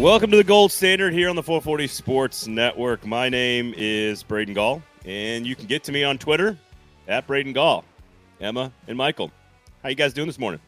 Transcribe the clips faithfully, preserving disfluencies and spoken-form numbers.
Welcome to the Gold Standard here on the four forty Sports Network. My name is Braden Gall, and you can get to me on Twitter at Braden Gall. Emma and Michael, how you guys doing this morning?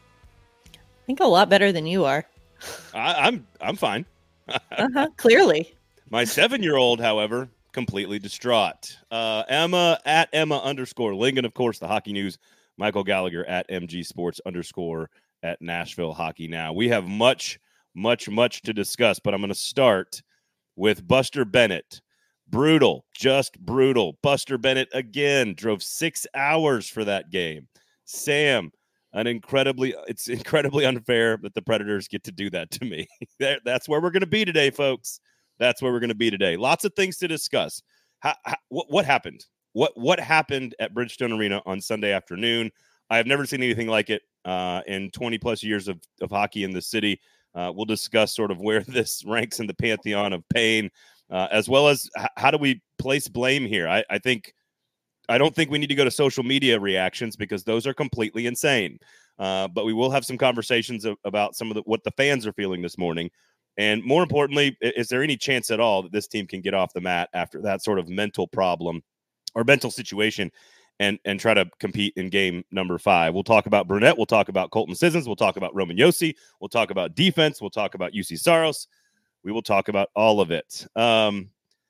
I think a lot better than you are. I, I'm I'm fine. uh-huh, clearly. My seven-year-old, however, completely distraught. Uh, Emma at Emma underscore Lincoln, of course, the hockey news. Michael Gallagher at M G Sports underscore at Nashville Hockey Now. We have much, much, much to discuss, but I'm going to start with Buster Bennett. Brutal, just brutal. Buster Bennett again drove six hours for that game. Sam, an incredibly, it's incredibly unfair that the Predators get to do that to me. That's where we're going to be today, folks. That's where we're going to be today. Lots of things to discuss. How, how, what, what happened? What what happened at Bridgestone Arena on Sunday afternoon? I have never seen anything like it uh, in twenty plus years of, of hockey in the city. Uh, we'll discuss sort of where this ranks in the pantheon of pain, uh, as well as h- how do we place blame here. I, I think I don't think we need to go to social media reactions because those are completely insane. Uh, but we will have some conversations of, about some of the, what the fans are feeling this morning. And more importantly, is there any chance at all that this team can get off the mat after that sort of mental problem or mental situation and, and try to compete in game number five? We'll talk about Brunette. We'll talk about Colton Sissons. We'll talk about Roman Josi. We'll talk about defense. We'll talk about U C Saros. We will talk about all of it. Um,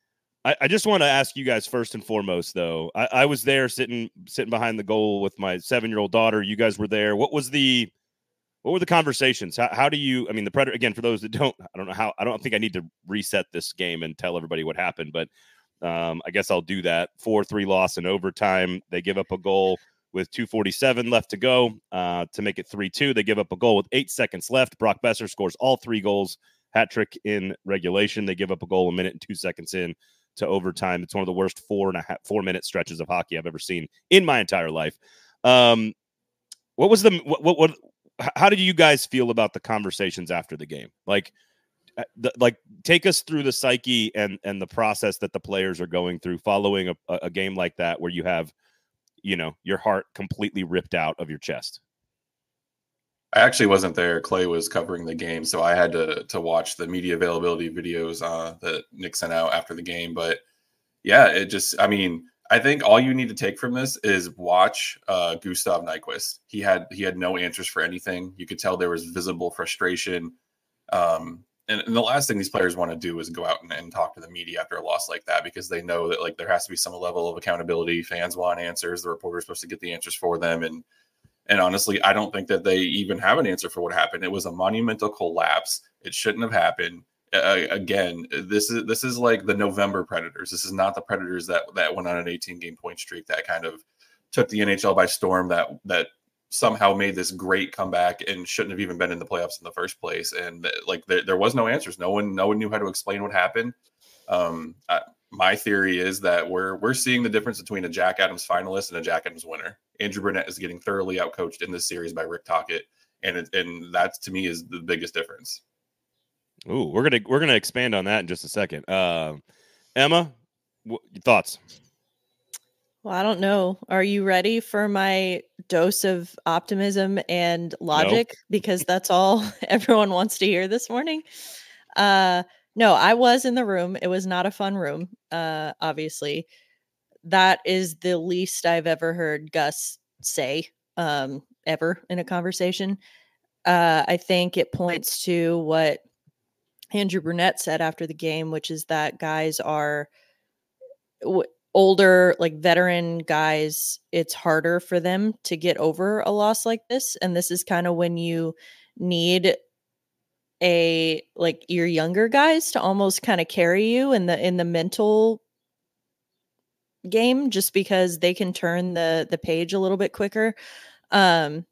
I, I just want to ask you guys first and foremost, though. I, I was there sitting sitting behind the goal with my seven-year-old daughter. You guys were there. What was the what were the conversations? How, how do you? I mean, the Predator again. For those that don't, I don't know how. I don't think I need to reset this game and tell everybody what happened, but um, I guess I'll do that. four three loss in overtime. They give up a goal with two forty-seven left to go uh, to make it three two. They give up a goal with eight seconds left. Brock Besser scores all three goals, hat trick in regulation. They give up a goal a minute and two seconds in to overtime. It's one of the worst four and a half, four minute stretches of hockey I've ever seen in my entire life. Um, what was the, what, what, what, how did you guys feel about the conversations after the game? Like, the, like take us through the psyche and, and the process that the players are going through following a, a game like that, where you have, you know, your heart completely ripped out of your chest. I actually wasn't there. Clay was covering the game, so I had to to watch the media availability videos uh, that Nick sent out after the game. But yeah, it just, I mean, I think all you need to take from this is watch uh, Gustav Nyquist. He had he had no answers for anything. You could tell there was visible frustration. Um, and, and the last thing these players want to do is go out and, and talk to the media after a loss like that, because they know that like there has to be some level of accountability. Fans want answers. The reporter's supposed to get the answers for them, and And honestly, I don't think that they even have an answer for what happened. It was a monumental collapse. It shouldn't have happened. Uh, again, this is this is like the November Predators. This is not the Predators that that went on an eighteen game point streak that kind of took the N H L by storm. That that somehow made this great comeback and shouldn't have even been in the playoffs in the first place. And like there, there was no answers. No one no one knew how to explain what happened. Um, I, my theory is that we're we're seeing the difference between a Jack Adams finalist and a Jack Adams winner. Andrew Brunette is getting thoroughly outcoached in this series by Rick Tocchet, and it, and that to me is the biggest difference. Ooh, we're gonna we're gonna expand on that in just a second. Uh, Emma, what, thoughts? Well, I don't know. Are you ready for my dose of optimism and logic? No. Because that's all everyone wants to hear this morning. Uh, no, I was in the room. It was not a fun room. Uh, obviously. That is the least I've ever heard Gus say um, ever in a conversation. Uh, I think it points to what Andrew Brunette said after the game, which is that guys are w- older, like veteran guys. It's harder for them to get over a loss like this. And this is kind of when you need a, like your younger guys to almost kind of carry you in the, in the mental game, just because they can turn the the page a little bit quicker. Um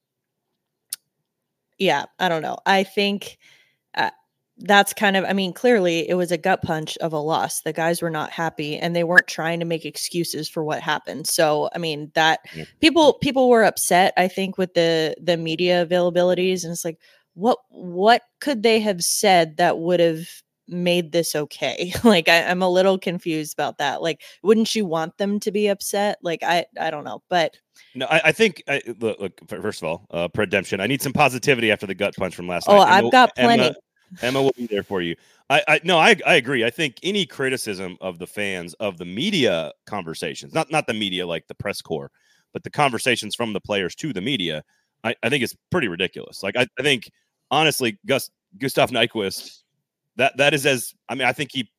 yeah, I don't know. I think uh, that's kind of, I mean, clearly it was a gut punch of a loss. The guys were not happy and they weren't trying to make excuses for what happened. So, I mean, that yeah. people people were upset, I think, with the the media availabilities, and it's like, what what could they have said that would have made this okay? Like I, I'm a little confused about that. Like, wouldn't you want them to be upset? Like I I don't know, but no, I, I think I, look, look. First of all, uh, redemption. I need some positivity after the gut punch from last oh, night. Oh, I've got plenty. Emma, Emma will be there for you. I, I no, I, I agree. I think any criticism of the fans of the media conversations, not not the media like the press corps, but the conversations from the players to the media, I, I think it's pretty ridiculous. Like I, I think honestly, Gus Gustav Nyquist, that that is as I mean, I think he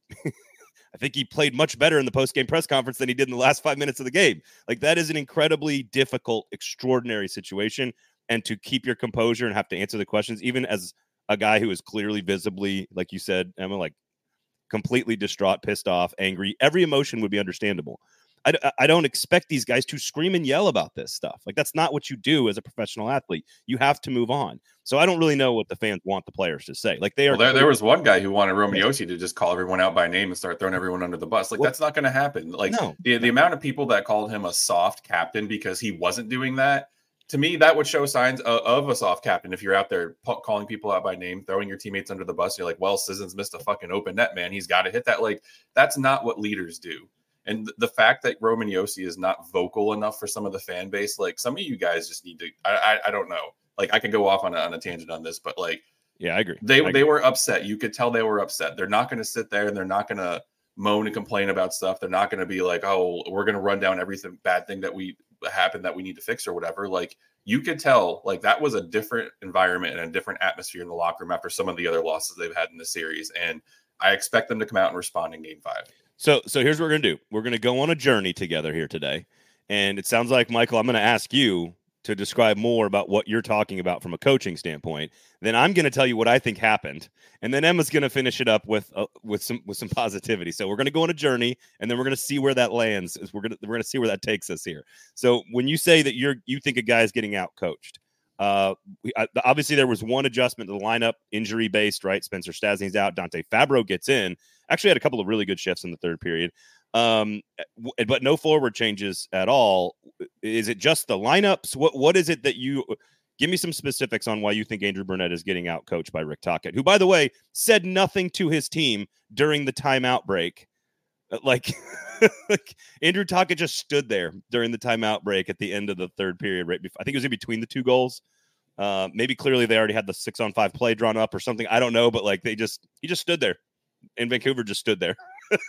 I think he played much better in the post-game press conference than he did in the last five minutes of the game. Like that is an incredibly difficult, extraordinary situation. And to keep your composure and have to answer the questions, even as a guy who is clearly visibly, like you said, Emma, like completely distraught, pissed off, angry, every emotion would be understandable. I, I don't expect these guys to scream and yell about this stuff. Like that's not what you do as a professional athlete. You have to move on. So I don't really know what the fans want the players to say. Like they are. Well, there, there was one guy who wanted Roman Josi to just call everyone out by name and start throwing everyone under the bus. Like well, that's not going to happen. Like no, the, the amount of people that called him a soft captain because he wasn't doing that. To me, that would show signs of, of a soft captain. If you're out there p- calling people out by name, throwing your teammates under the bus, you're like, well, Sissons missed a fucking open net, man. He's got to hit that. Like, that's not what leaders do. And th- the fact that Roman Josi is not vocal enough for some of the fan base, like some of you guys just need to, I I, I don't know. Like I could go off on a, on a tangent on this, but like, yeah, I agree. They, I agree. they were upset. You could tell they were upset. They're not going to sit there and they're not going to moan and complain about stuff. They're not going to be like, oh, we're going to run down everything bad thing that we happened that we need to fix or whatever. Like, you could tell like that was a different environment and a different atmosphere in the locker room after some of the other losses they've had in the series. And I expect them to come out and respond in game five. So, so here's what we're going to do. We're going to go on a journey together here today. And it sounds like, Michael, I'm going to ask you to describe more about what you're talking about from a coaching standpoint. Then I'm going to tell you what I think happened. And then Emma's going to finish it up with, uh, with some, with some positivity. So we're going to go on a journey and then we're going to see where that lands. We're going to, we're going to see where that takes us here. So when you say that you're, you think a guy is getting out coached, uh, we, uh, obviously there was one adjustment to the lineup, injury based, right? Spencer Stasny's out. Dante Fabro gets in, actually had a couple of really good shifts in the third period. Um, but no forward changes at all. Is it just the lineups? What What is it that you give me some specifics on why you think Andrew Brunette is getting out coached by Rick Tocchet, who, by the way, said nothing to his team during the timeout break? Like, like Andrew Tocchet just stood there during the timeout break at the end of the third period, right before, I think it was in between the two goals. Uh, maybe clearly they already had the six on five play drawn up or something. I don't know, but like they just he just stood there, and Vancouver just stood there.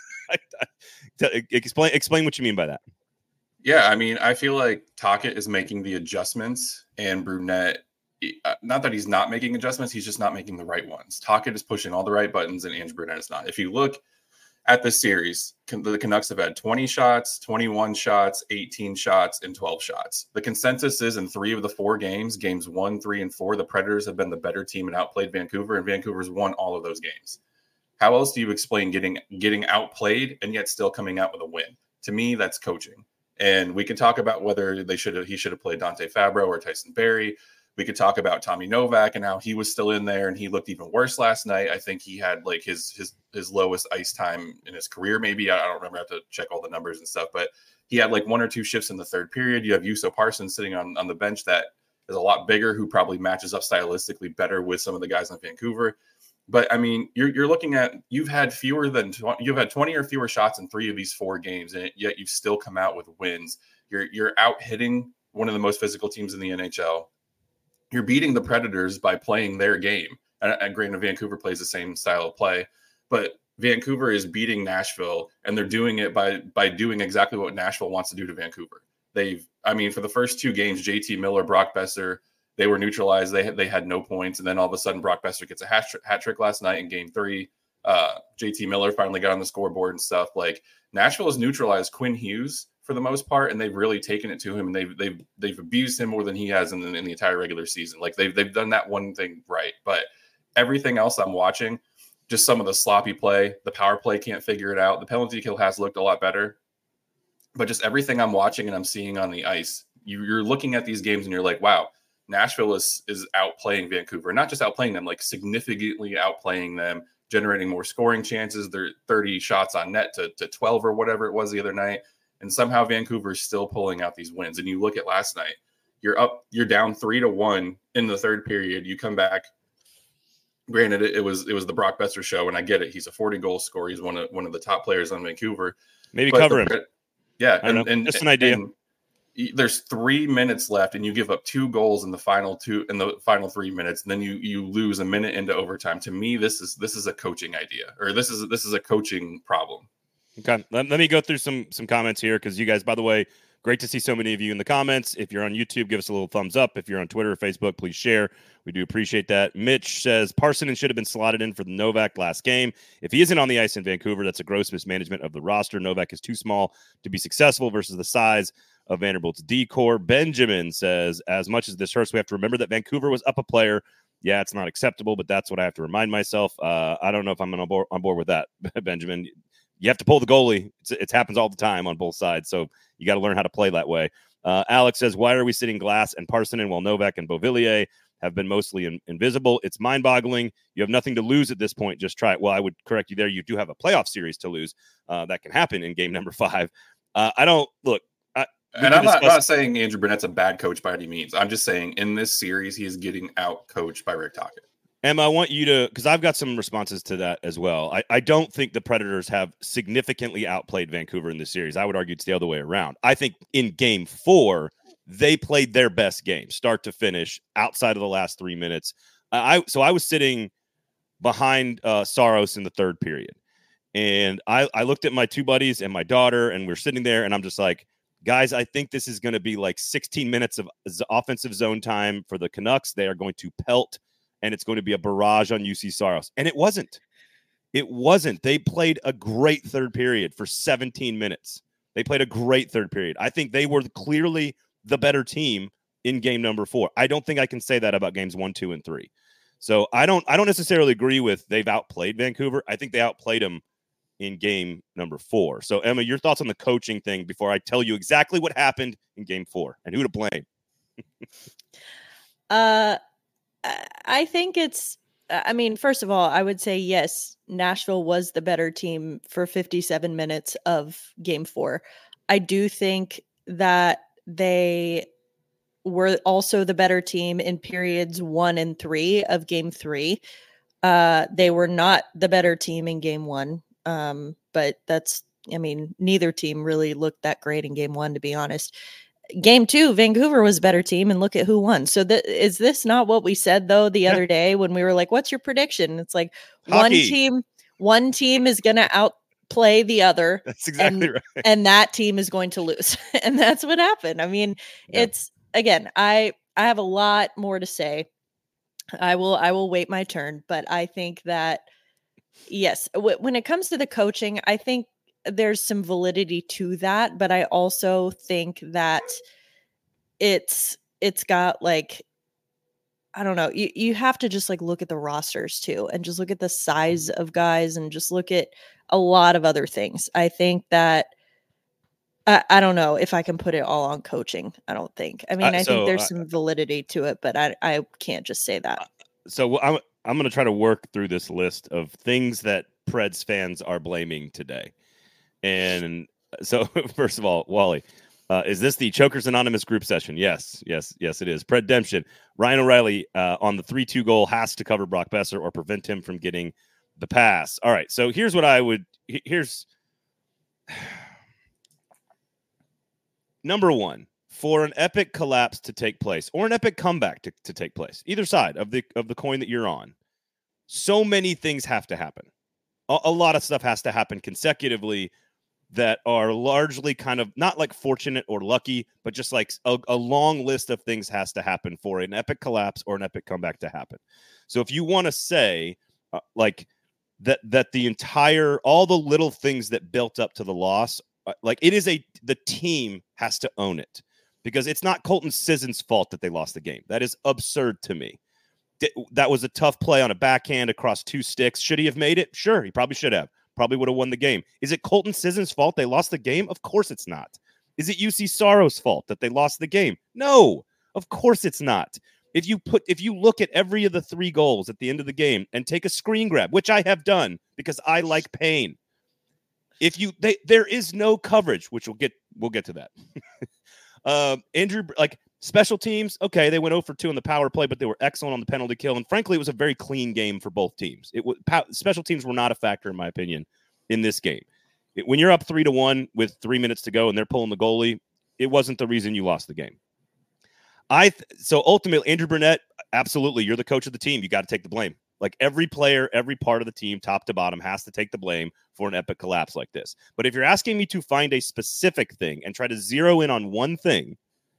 explain explain what you mean by that. Yeah, I mean, I feel like Tocchet is making the adjustments, and Brunette, not that he's not making adjustments, he's just not making the right ones. Tocchet is pushing all the right buttons, and Andrew Brunette is not. If you look at this series, the Canucks have had twenty shots, twenty-one shots, eighteen shots, and twelve shots. The consensus is in three of the four games, games one, three, and four, the Predators have been the better team and outplayed Vancouver, and Vancouver's won all of those games. How else do you explain getting getting outplayed and yet still coming out with a win? To me, that's coaching. And we can talk about whether they should have he should have played Dante Fabro or Tyson Barrie. We could talk about Tommy Novak and how he was still in there and he looked even worse last night. I think he had like his his his lowest ice time in his career. Maybe I don't remember. I have to check all the numbers and stuff, but he had like one or two shifts in the third period. You have Juuso Parsons sitting on, on the bench that is a lot bigger, who probably matches up stylistically better with some of the guys in Vancouver. But I mean, you're you're looking at you've had fewer than twenty, you've had twenty or fewer shots in three of these four games, and yet you've still come out with wins. You're you're out hitting one of the most physical teams in the N H L. You're beating the Predators by playing their game. And, and granted, Vancouver plays the same style of play, but Vancouver is beating Nashville, and they're doing it by by doing exactly what Nashville wants to do to Vancouver. They've, I mean, for the first two games, J T Miller, Brock Besser, they were neutralized. They had, they had no points. And then all of a sudden, Brock Besser gets a hat, tr- hat trick last night in game three. Uh, J T Miller finally got on the scoreboard and stuff. Like, Nashville has neutralized Quinn Hughes for the most part, and they've really taken it to him, and they've they've they've abused him more than he has in the, in the entire regular season. Like, they've they've done that one thing right, but everything else I'm watching, just some of the sloppy play, the power play can't figure it out. The penalty kill has looked a lot better, but just everything I'm watching and I'm seeing on the ice, you, you're looking at these games and you're like, wow, Nashville is is outplaying Vancouver, not just outplaying them, like significantly outplaying them, generating more scoring chances. They're thirty shots on net to, to twelve or whatever it was the other night. And somehow Vancouver is still pulling out these wins. And you look at last night, you're up, you're down three to one in the third period. You come back. Granted, it, it was it was the Brock Besser show, and I get it. He's a forty goal scorer. He's one of one of the top players on Vancouver. Maybe but cover the, him. Yeah, I don't and, know. and Just an idea. And, there's three minutes left and you give up two goals in the final two in the final three minutes, and then you you lose a minute into overtime. To me, this is this is a coaching idea, or this is this is a coaching problem. Okay, let, let me go through some some comments here, because you guys, by the way, great to see so many of you in the comments. If you're on YouTube, give us a little thumbs up. If you're on Twitter or Facebook, please share. We do appreciate that. Mitch says Parsonen should have been slotted in for the Novak last game. If he isn't on the ice in Vancouver, that's a gross mismanagement of the roster. Novak is too small to be successful versus the size of Vanderbilt's D-core. Benjamin says, as much as this hurts, we have to remember that Vancouver was up a player. Yeah, it's not acceptable, but that's what I have to remind myself. Uh, I don't know if I'm on board, on board with that, Benjamin. You have to pull the goalie. It's, it happens all the time on both sides, so you got to learn how to play that way. Uh, Alex says, why are we sitting Glass and Parsonen while Novak and Beauvillier have been mostly in, invisible? It's mind-boggling. You have nothing to lose at this point. Just try it. Well, I would correct you there. You do have a playoff series to lose. Uh, that can happen in game number five. Uh, I don't – look. I, and I'm not, not saying Andrew Burnett's a bad coach by any means. I'm just saying in this series, he is getting out-coached by Rick Tocchet. Emma, I want you to, because I've got some responses to that as well. I, I don't think the Predators have significantly outplayed Vancouver in this series. I would argue it's the other way around. I think in game four, they played their best game, start to finish, outside of the last three minutes. I So I was sitting behind uh, Saros in the third period. And I, I looked at my two buddies and my daughter, and we're sitting there, and I'm just like, guys, I think this is going to be like sixteen minutes of offensive zone time for the Canucks. They are going to pelt, and it's going to be a barrage on U C Saros. And it wasn't. It wasn't. They played a great third period for seventeen minutes. They played a great third period. I think they were clearly the better team in game number four. I don't think I can say that about games one, two, and three. So I don't I don't necessarily agree with they've outplayed Vancouver. I think they outplayed them in game number four. So, Emma, your thoughts on the coaching thing before I tell you exactly what happened in game four and who to blame. uh I think it's, I mean, first of all, I would say, yes, Nashville was the better team for fifty-seven minutes of game four. I do think that they were also the better team in periods one and three of game three. Uh, they were not the better team in game one. Um, but that's, I mean, neither team really looked that great in game one, to be honest. Game two, Vancouver was a better team, and look at who won. So th- is this not what we said, though, the yeah. other day when we were like, what's your prediction? It's like Hockey. one team, one team is going to outplay the other. That's exactly and, right. And that team is going to lose. And that's what happened. I mean, yeah. it's, again, I, I have a lot more to say. I will, I will wait my turn, but I think that, yes, w- when it comes to the coaching, I think there's some validity to that, but I also think that it's it's got like, I don't know, you, you have to just like look at the rosters too, and just look at the size of guys, and just look at a lot of other things. I think that I, I don't know if I can put it all on coaching. I don't think. I mean, uh, I so, think there's uh, some validity to it, but I I can't just say that. So I'm I'm going to try to work through this list of things that Preds fans are blaming today. And so, first of all, Wally, uh, is this the Chokers Anonymous group session? Yes, yes, yes, it is. Predemption. Ryan O'Reilly uh, on the three two goal has to cover Brock Besser or prevent him from getting the pass. All right, so here's what I would – here's – number one, for an epic collapse to take place or an epic comeback to, to take place, either side of the of the coin that you're on, so many things have to happen. A, a lot of stuff has to happen consecutively that are largely kind of not like fortunate or lucky, but just like a, a long list of things has to happen for an epic collapse or an epic comeback to happen. So if you want to say uh, like that, that the entire, all the little things that built up to the loss, uh, like it is a, the team has to own it, because it's not Colton Sisson's fault that they lost the game. That is absurd to me. That was a tough play on a backhand across two sticks. Should he have made it? Sure, he probably should have. Probably would have won the game. Is it Colton Sisson's fault they lost the game? Of course it's not. Is it U C Saros' fault that they lost the game? No, of course it's not. If you put, if you look at every of the three goals at the end of the game and take a screen grab, which I have done because I like pain. If you, they, there is no coverage, which we'll get, we'll get to that. uh, Andrew, like special teams, okay, they went zero for two on the power play, but they were excellent on the penalty kill. And frankly, it was a very clean game for both teams. It was special teams were not a factor, in my opinion, in this game. It, when you're up three to one with three minutes to go and they're pulling the goalie, it wasn't the reason you lost the game. I th- so ultimately, Andrew Burnett, absolutely, you're the coach of the team. You got to take the blame. Like every player, every part of the team, top to bottom, has to take the blame for an epic collapse like this. But if you're asking me to find a specific thing and try to zero in on one thing,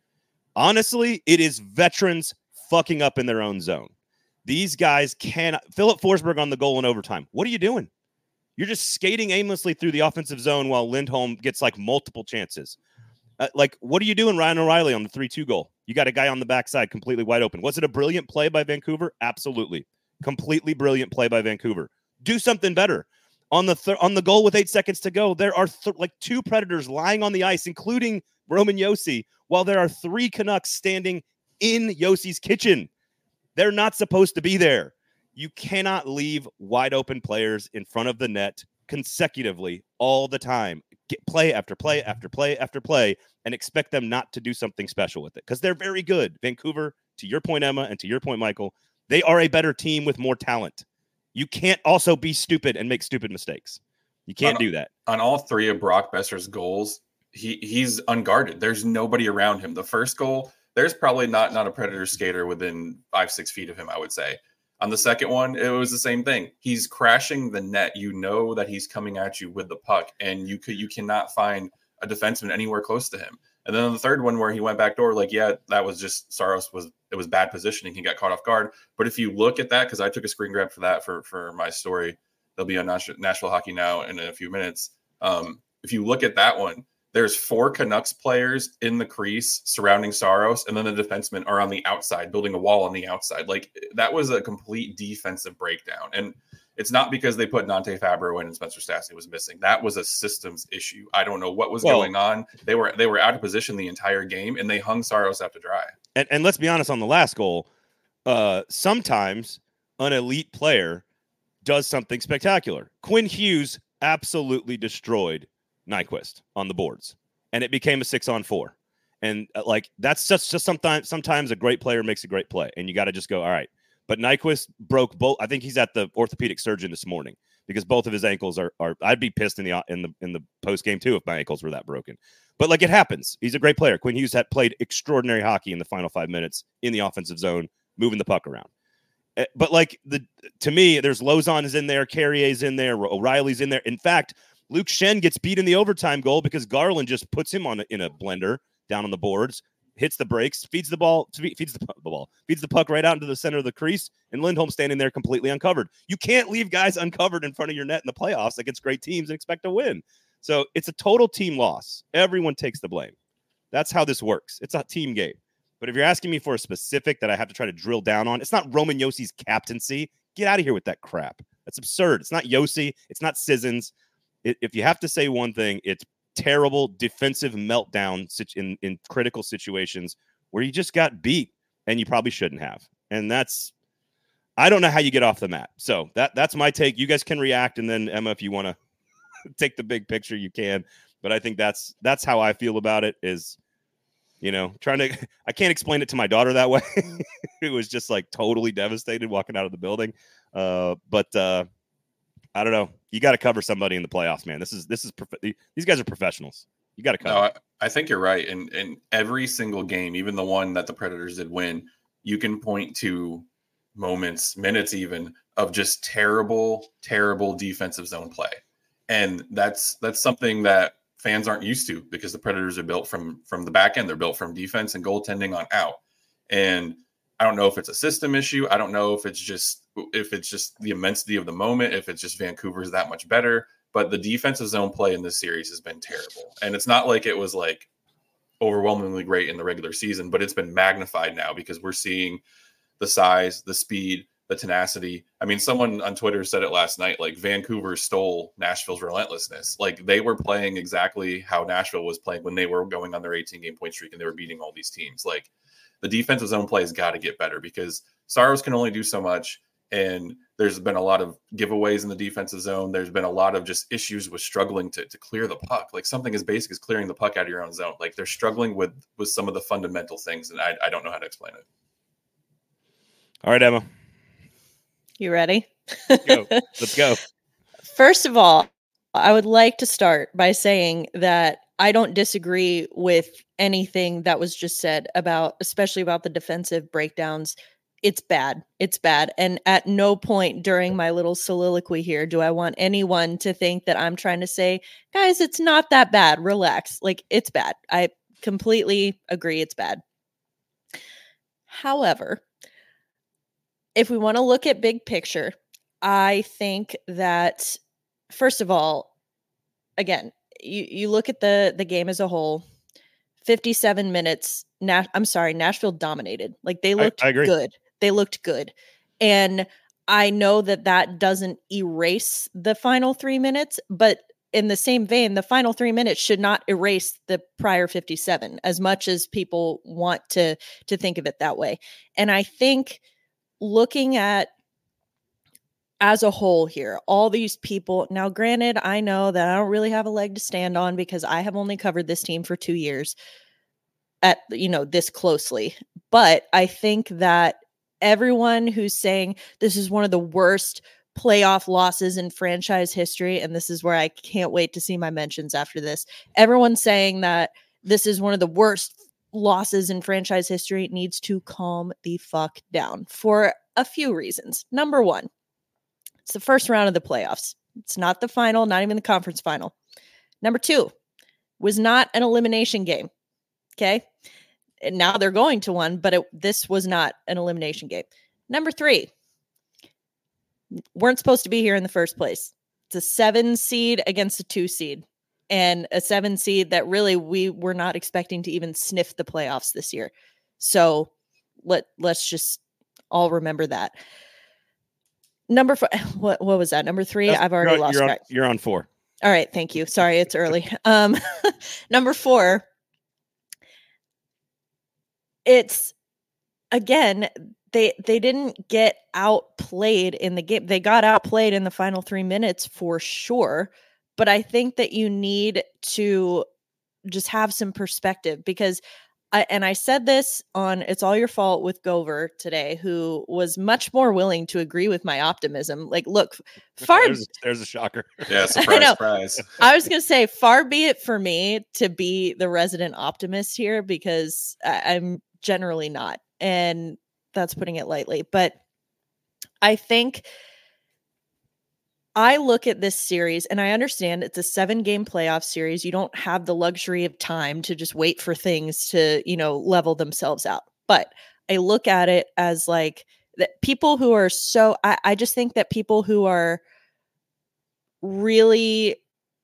honestly, it is veterans fucking up in their own zone. These guys cannot. Philip Forsberg on the goal in overtime. What are you doing? You're just skating aimlessly through the offensive zone while Lindholm gets like multiple chances. Uh, like, what are you doing, Ryan O'Reilly, on the three two goal? You got a guy on the backside completely wide open. Was it a brilliant play by Vancouver? Absolutely. Completely brilliant play by Vancouver. Do something better. On the th- on the goal with eight seconds to go, there are th- like two Predators lying on the ice, including Roman Josi, while there are three Canucks standing in Yosi's kitchen. They're not supposed to be there. You cannot leave wide open players in front of the net consecutively all the time. Get play after play after play after play and expect them not to do something special with it because they're very good. Vancouver, to your point, Emma, and to your point, Michael, they are a better team with more talent. You can't also be stupid and make stupid mistakes. You can't on, do that. On all three of Brock Besser's goals, he he's unguarded. There's nobody around him. The first goal, there's probably not, not a Predator skater within five, six feet of him, I would say. On the second one, it was the same thing. He's crashing the net. You know that he's coming at you with the puck, and you could you cannot find a defenseman anywhere close to him. And then on the third one where he went back door, like, yeah, that was just Saros was it was bad positioning. He got caught off guard. But if you look at that, because I took a screen grab for that for, for my story, they'll be on Nashville Hockey Now in a few minutes. Um, if you look at that one, there's four Canucks players in the crease surrounding Saros, and then the defensemen are on the outside, building a wall on the outside. Like, that was a complete defensive breakdown. And it's not because they put Nante Fabro in and Spencer Stastny was missing. That was a systems issue. I don't know what was well, going on. They were they were out of position the entire game, and they hung Saros out to dry. And, and let's be honest, on the last goal, uh, sometimes an elite player does something spectacular. Quinn Hughes absolutely destroyed Nyquist on the boards, and it became a six on four. And uh, like, that's just, just sometimes, sometimes a great player makes a great play, and you got to just go, all right. But Nyquist broke both. I think he's at the orthopedic surgeon this morning because both of his ankles are, are I'd be pissed in the, in the, in the post game too, if my ankles were that broken, but like, it happens. He's a great player. Quinn Hughes had played extraordinary hockey in the final five minutes in the offensive zone, moving the puck around. But like the, to me, there's Lozon is in there. Carrier's in there. O'Reilly's in there. In fact, Luke Schenn gets beat in the overtime goal because Garland just puts him on a, in a blender down on the boards, hits the brakes, feeds the ball, feeds the, the ball, feeds the puck right out into the center of the crease, and Lindholm standing there completely uncovered. You can't leave guys uncovered in front of your net in the playoffs against great teams and expect to win. So it's a total team loss. Everyone takes the blame. That's how this works. It's a team game. But if you're asking me for a specific that I have to try to drill down on, it's not Roman Josi's captaincy. Get out of here with that crap. That's absurd. It's not Josi. It's not Sissons. It, if you have to say one thing, it's terrible defensive meltdown in, in critical situations where you just got beat and you probably shouldn't have. And that's, I don't know how you get off the mat. So that that's my take. You guys can react. And then Emma, if you want to take the big picture, you can. But I think that's, that's how I feel about it is, you know, trying to, I can't explain it to my daughter that way. It was just like totally devastated walking out of the building. Uh, but uh, I don't know. You got to cover somebody in the playoffs, man. This is, this is, prof- these guys are professionals. You got to cover. No, I, I think you're right. And in every single game, even the one that the Predators did win, you can point to moments, minutes even, of just terrible, terrible defensive zone play. And that's, that's something that fans aren't used to because the Predators are built from, from the back end. They're built from defense and goaltending on out. And I don't know if it's a system issue. I don't know if it's just, if it's just the immensity of the moment, if it's just Vancouver's that much better, but the defensive zone play in this series has been terrible. And it's not like it was like overwhelmingly great in the regular season, but it's been magnified now because we're seeing the size, the speed, the tenacity. I mean, someone on Twitter said it last night, like Vancouver stole Nashville's relentlessness. Like they were playing exactly how Nashville was playing when they were going on their eighteen game point streak and they were beating all these teams. Like the defensive zone play has got to get better because Saros can only do so much. And there's been a lot of giveaways in the defensive zone. There's been a lot of just issues with struggling to, to clear the puck. Like something as basic as clearing the puck out of your own zone. Like they're struggling with, with some of the fundamental things. And I, I don't know how to explain it. All right, Emma. You ready? Let's go. Let's go. First of all, I would like to start by saying that I don't disagree with anything that was just said about, especially about the defensive breakdowns. It's bad. It's bad. And at no point during my little soliloquy here do I want anyone to think that I'm trying to say, guys, it's not that bad. Relax. Like, it's bad. I completely agree it's bad. However, if we want to look at big picture, I think that, first of all, again, you, you look at the the game as a whole, fifty-seven minutes. Nash, I'm sorry, Nashville dominated. Like, they looked I, I agree. good. They looked good. And I know that that doesn't erase the final three minutes, but in the same vein, the final three minutes should not erase the prior fifty-seven, as much as people want to, to think of it that way. And I think looking at, as a whole here, all these people, now granted, I know that I don't really have a leg to stand on because I have only covered this team for two years at, you know, this closely. But I think that everyone who's saying this is one of the worst playoff losses in franchise history, and this is where I can't wait to see my mentions after this, everyone saying that this is one of the worst losses in franchise history needs to calm the fuck down for a few reasons. Number one, it's the first round of the playoffs. It's not the final, not even the conference final. Number two, was not an elimination game. Okay. And now they're going to one, but it, this was not an elimination game. Number three, weren't supposed to be here in the first place. It's a seven seed against a two seed, and a seven seed that really we were not expecting to even sniff the playoffs this year. So let, let's just all remember that. Number four, what, what was that? Number three, That's, I've already you're, lost you're track. On, you're on four. All right. Thank you. Sorry, it's early. Um, number four, it's, again, they they didn't get outplayed in the game. They got outplayed in the final three minutes for sure. But I think that you need to just have some perspective, because I, and I said this on It's All Your Fault with Gover today, who was much more willing to agree with my optimism. Like, look, far there's, there's a shocker. Yeah, surprise, surprise. I was going to say, far be it for me to be the resident optimist here, because I, I'm generally not, and that's putting it lightly. But I think I look at this series, and I understand it's a seven game playoff series. You don't have the luxury of time to just wait for things to, you know, level themselves out. But I look at it as like that people who are so, I, I just think that people who are really,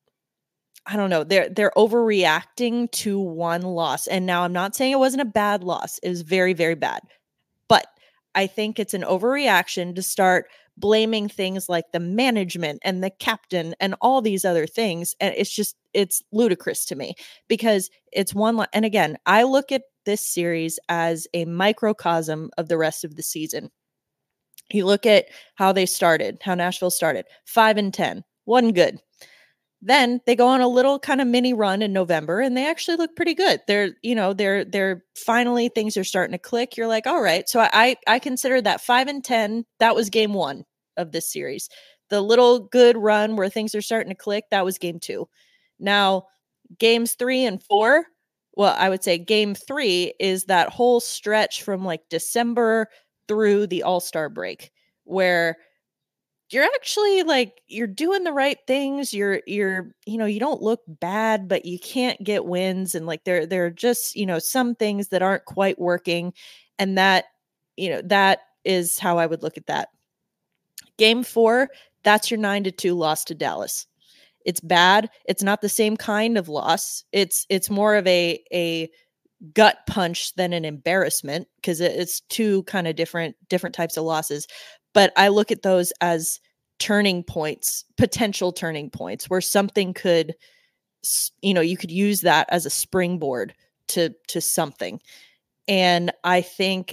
I don't know, they're, they're overreacting to one loss. And now I'm not saying it wasn't a bad loss. It was very, very bad. But I think it's an overreaction to start blaming things like the management and the captain and all these other things. And it's just, it's ludicrous to me, because it's one. Lo- and again, I look at this series as a microcosm of the rest of the season. You look at how they started, how Nashville started, five and ten, wasn't good. Then they go on a little kind of mini run in November, and they actually look pretty good. They're, you know, they're, they're finally, things are starting to click. You're like, all right. So I, I consider that five and ten, that was game one of this series. The little good run where things are starting to click, that was game two. Now, games three and four, well, I would say game three is that whole stretch from like December through the All-Star break, where you're actually like, you're doing the right things. You're, you're, you know, you don't look bad, but you can't get wins. And like, there, there are just, you know, some things that aren't quite working. And that, you know, that is how I would look at that. Game four, that's your nine to two loss to Dallas. It's bad. It's not the same kind of loss. It's, it's more of a, a gut punch than an embarrassment, because it, it's two kind of different, different types of losses. But I look at those as turning points, potential turning points, where something could, you know, you could use that as a springboard to, to something. And I think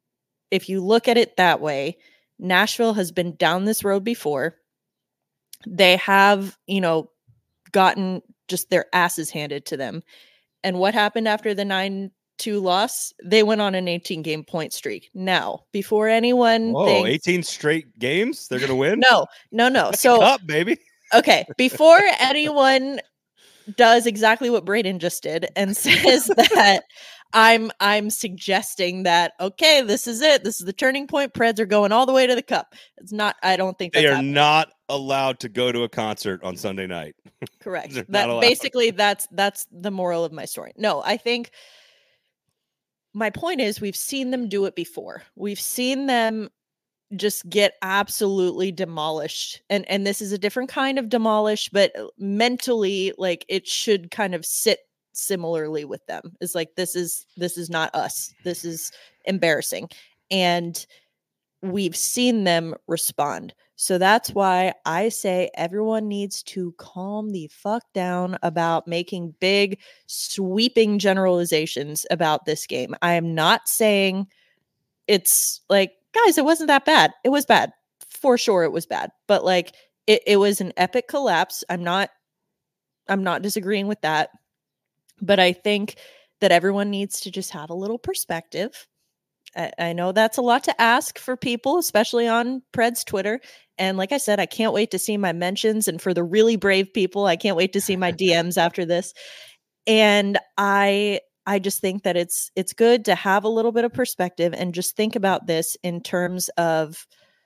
if you look at it that way, Nashville has been down this road before. They have, you know, gotten just their asses handed to them. And what happened after the nine two loss? They went on an eighteen game point streak. Now, before anyone Whoa, thinks, eighteen straight games they're gonna win? No, no, no. That's so a cup, baby. Okay, before anyone does exactly what Braden just did and says that I'm I'm suggesting that, okay, this is it. This is the turning point. Preds are going all the way to the cup. It's not, I don't think that's they are happening. not allowed to go to a concert on Sunday night. Correct. That basically that's that's the moral of my story. No, I think my point is we've seen them do it before. We've seen them just get absolutely demolished. And and this is a different kind of demolish, but mentally, like, it should kind of sit similarly with them. It's like, this is this is not us. This is embarrassing. And we've seen them respond. So that's why I say everyone needs to calm the fuck down about making big, sweeping generalizations about this game. I am not saying it's like, guys, it wasn't that bad. It was bad. For sure it was bad. But like, it, it was an epic collapse. I'm not I'm not disagreeing with that. But I think that everyone needs to just have a little perspective. I, I know that's a lot to ask for people, especially on Preds Twitter. And like I said, I can't wait to see my mentions. And for the really brave people, I can't wait to see my D Ms after this. And I I just think that it's it's good to have a little bit of perspective and just think about this in terms of,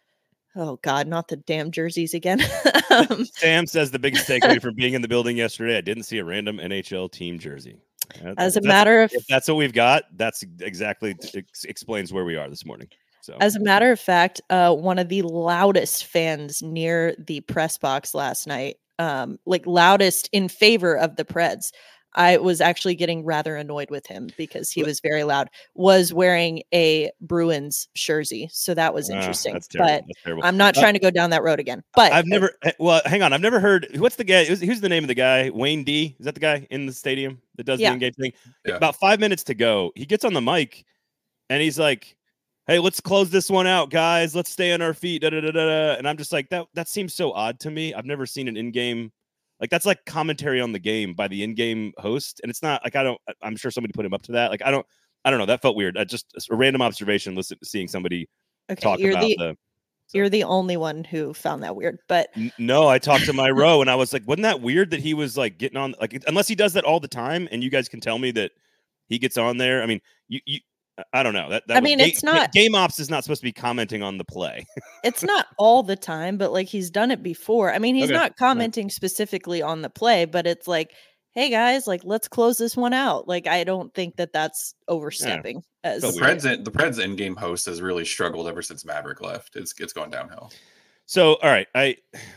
oh God, not the damn jerseys again. um, Sam says the biggest takeaway from being in the building yesterday, I didn't see a random N H L team jersey. As a matter of, if that's what we've got, that's exactly ex- explains where we are this morning. So, as a matter of fact, uh, one of the loudest fans near the press box last night, um, like loudest in favor of the Preds, I was actually getting rather annoyed with him because he was very loud, was wearing a Bruins jersey. So that was interesting. Uh, that's terrible. But that's terrible. I'm not uh, trying to go down that road again. But I've never, well, hang on. I've never heard, what's the guy, who's, who's the name of the guy? Wayne D? Is that the guy in the stadium that does yeah. the in-game thing? Yeah. About five minutes to go, he gets on the mic and he's like, hey, let's close this one out, guys. Let's stay on our feet. Da, da, da, da, da. And I'm just like, that, that seems so odd to me. I've never seen an in-game, like, that's like commentary on the game by the in-game host. And it's not like, I don't, I'm sure somebody put him up to that. Like, I don't, I don't know. That felt weird. I just, a random observation, listen, seeing somebody okay, talk you're about the, the, so. You're the only one who found that weird, but N- no, I talked to my row and I was like, wasn't that weird that he was like getting on, like, unless he does that all the time. And you guys can tell me that he gets on there. I mean, you, you, I don't know. That, that I was, mean, game, it's not game ops is not supposed to be commenting on the play. It's not all the time, but like he's done it before. I mean, he's Okay. not commenting yeah. specifically on the play, but it's like, hey guys, like let's close this one out. Like I don't think that that's overstepping. Yeah. As the Preds, in, the Preds in-game host has really struggled ever since Maverick left. It's it's going downhill. So, all right, I,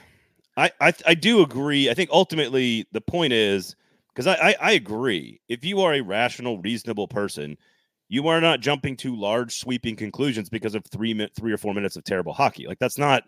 I, I, I do agree. I think ultimately the point is because I, I, I agree. If you are a rational, reasonable person, you are not jumping to large, sweeping conclusions because of three minute, three or four minutes of terrible hockey. Like that's not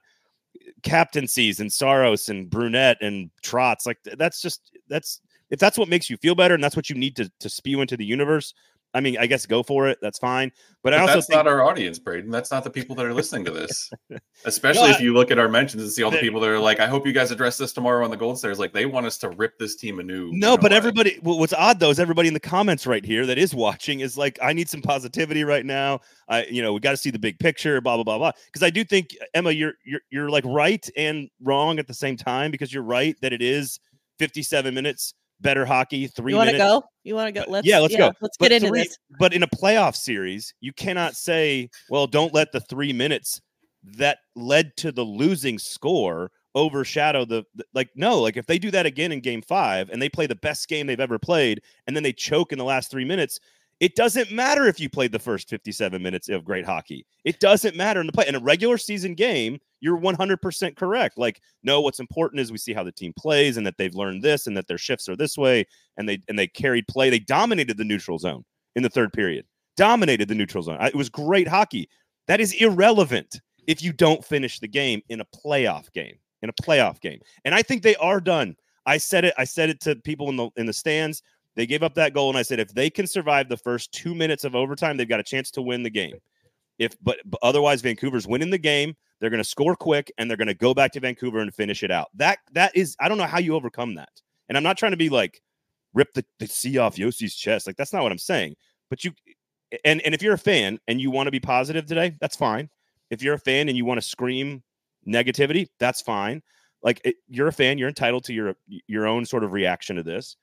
captaincies and Saros and Brunette and Trotz. Like that's just that's if that's what makes you feel better and that's what you need to to spew into the universe. I mean, I guess go for it. That's fine. But, but I also that's think... not our audience, Braden. That's not the people that are listening to this. Especially no, if you look at our mentions and see all the people that are like, I hope you guys address this tomorrow on the Gold Stairs. Like they want us to rip this team anew. No, but way. everybody, well, what's odd though is everybody in the comments right here that is watching is like, I need some positivity right now. I, you know, we got to see the big picture, blah, blah, blah, blah. Because I do think, Emma, you're, you're, you're like right and wrong at the same time because you're right that it is fifty-seven minutes. Better hockey, three you wanna minutes. Go? You want to go? Let's, yeah, let's yeah, go. Let's but get into three, this. But in a playoff series, you cannot say, well, don't let the three minutes that led to the losing score overshadow the, the like, no, like if they do that again in game five and they play the best game they've ever played and then they choke in the last three minutes, it doesn't matter if you played the first fifty-seven minutes of great hockey. It doesn't matter in the play. In a regular season game, you're one hundred percent correct. Like, no, what's important is we see how the team plays and that they've learned this and that their shifts are this way and they and they carried play. They dominated the neutral zone in the third period. Dominated the neutral zone. It was great hockey. That is irrelevant if you don't finish the game in a playoff game. In a playoff game. And I think they are done. I said it. I said it to people in the in the stands. They gave up that goal, and I said if they can survive the first two minutes of overtime, they've got a chance to win the game. If but, but otherwise, Vancouver's winning the game. They're going to score quick, and they're going to go back to Vancouver and finish it out. That that is, I don't know how you overcome that. And I'm not trying to be like rip the, the C off Yossi's chest. Like that's not what I'm saying. But you, and and if you're a fan and you want to be positive today, that's fine. If you're a fan and you want to scream negativity, that's fine. Like it, you're a fan, you're entitled to your your own sort of reaction to this.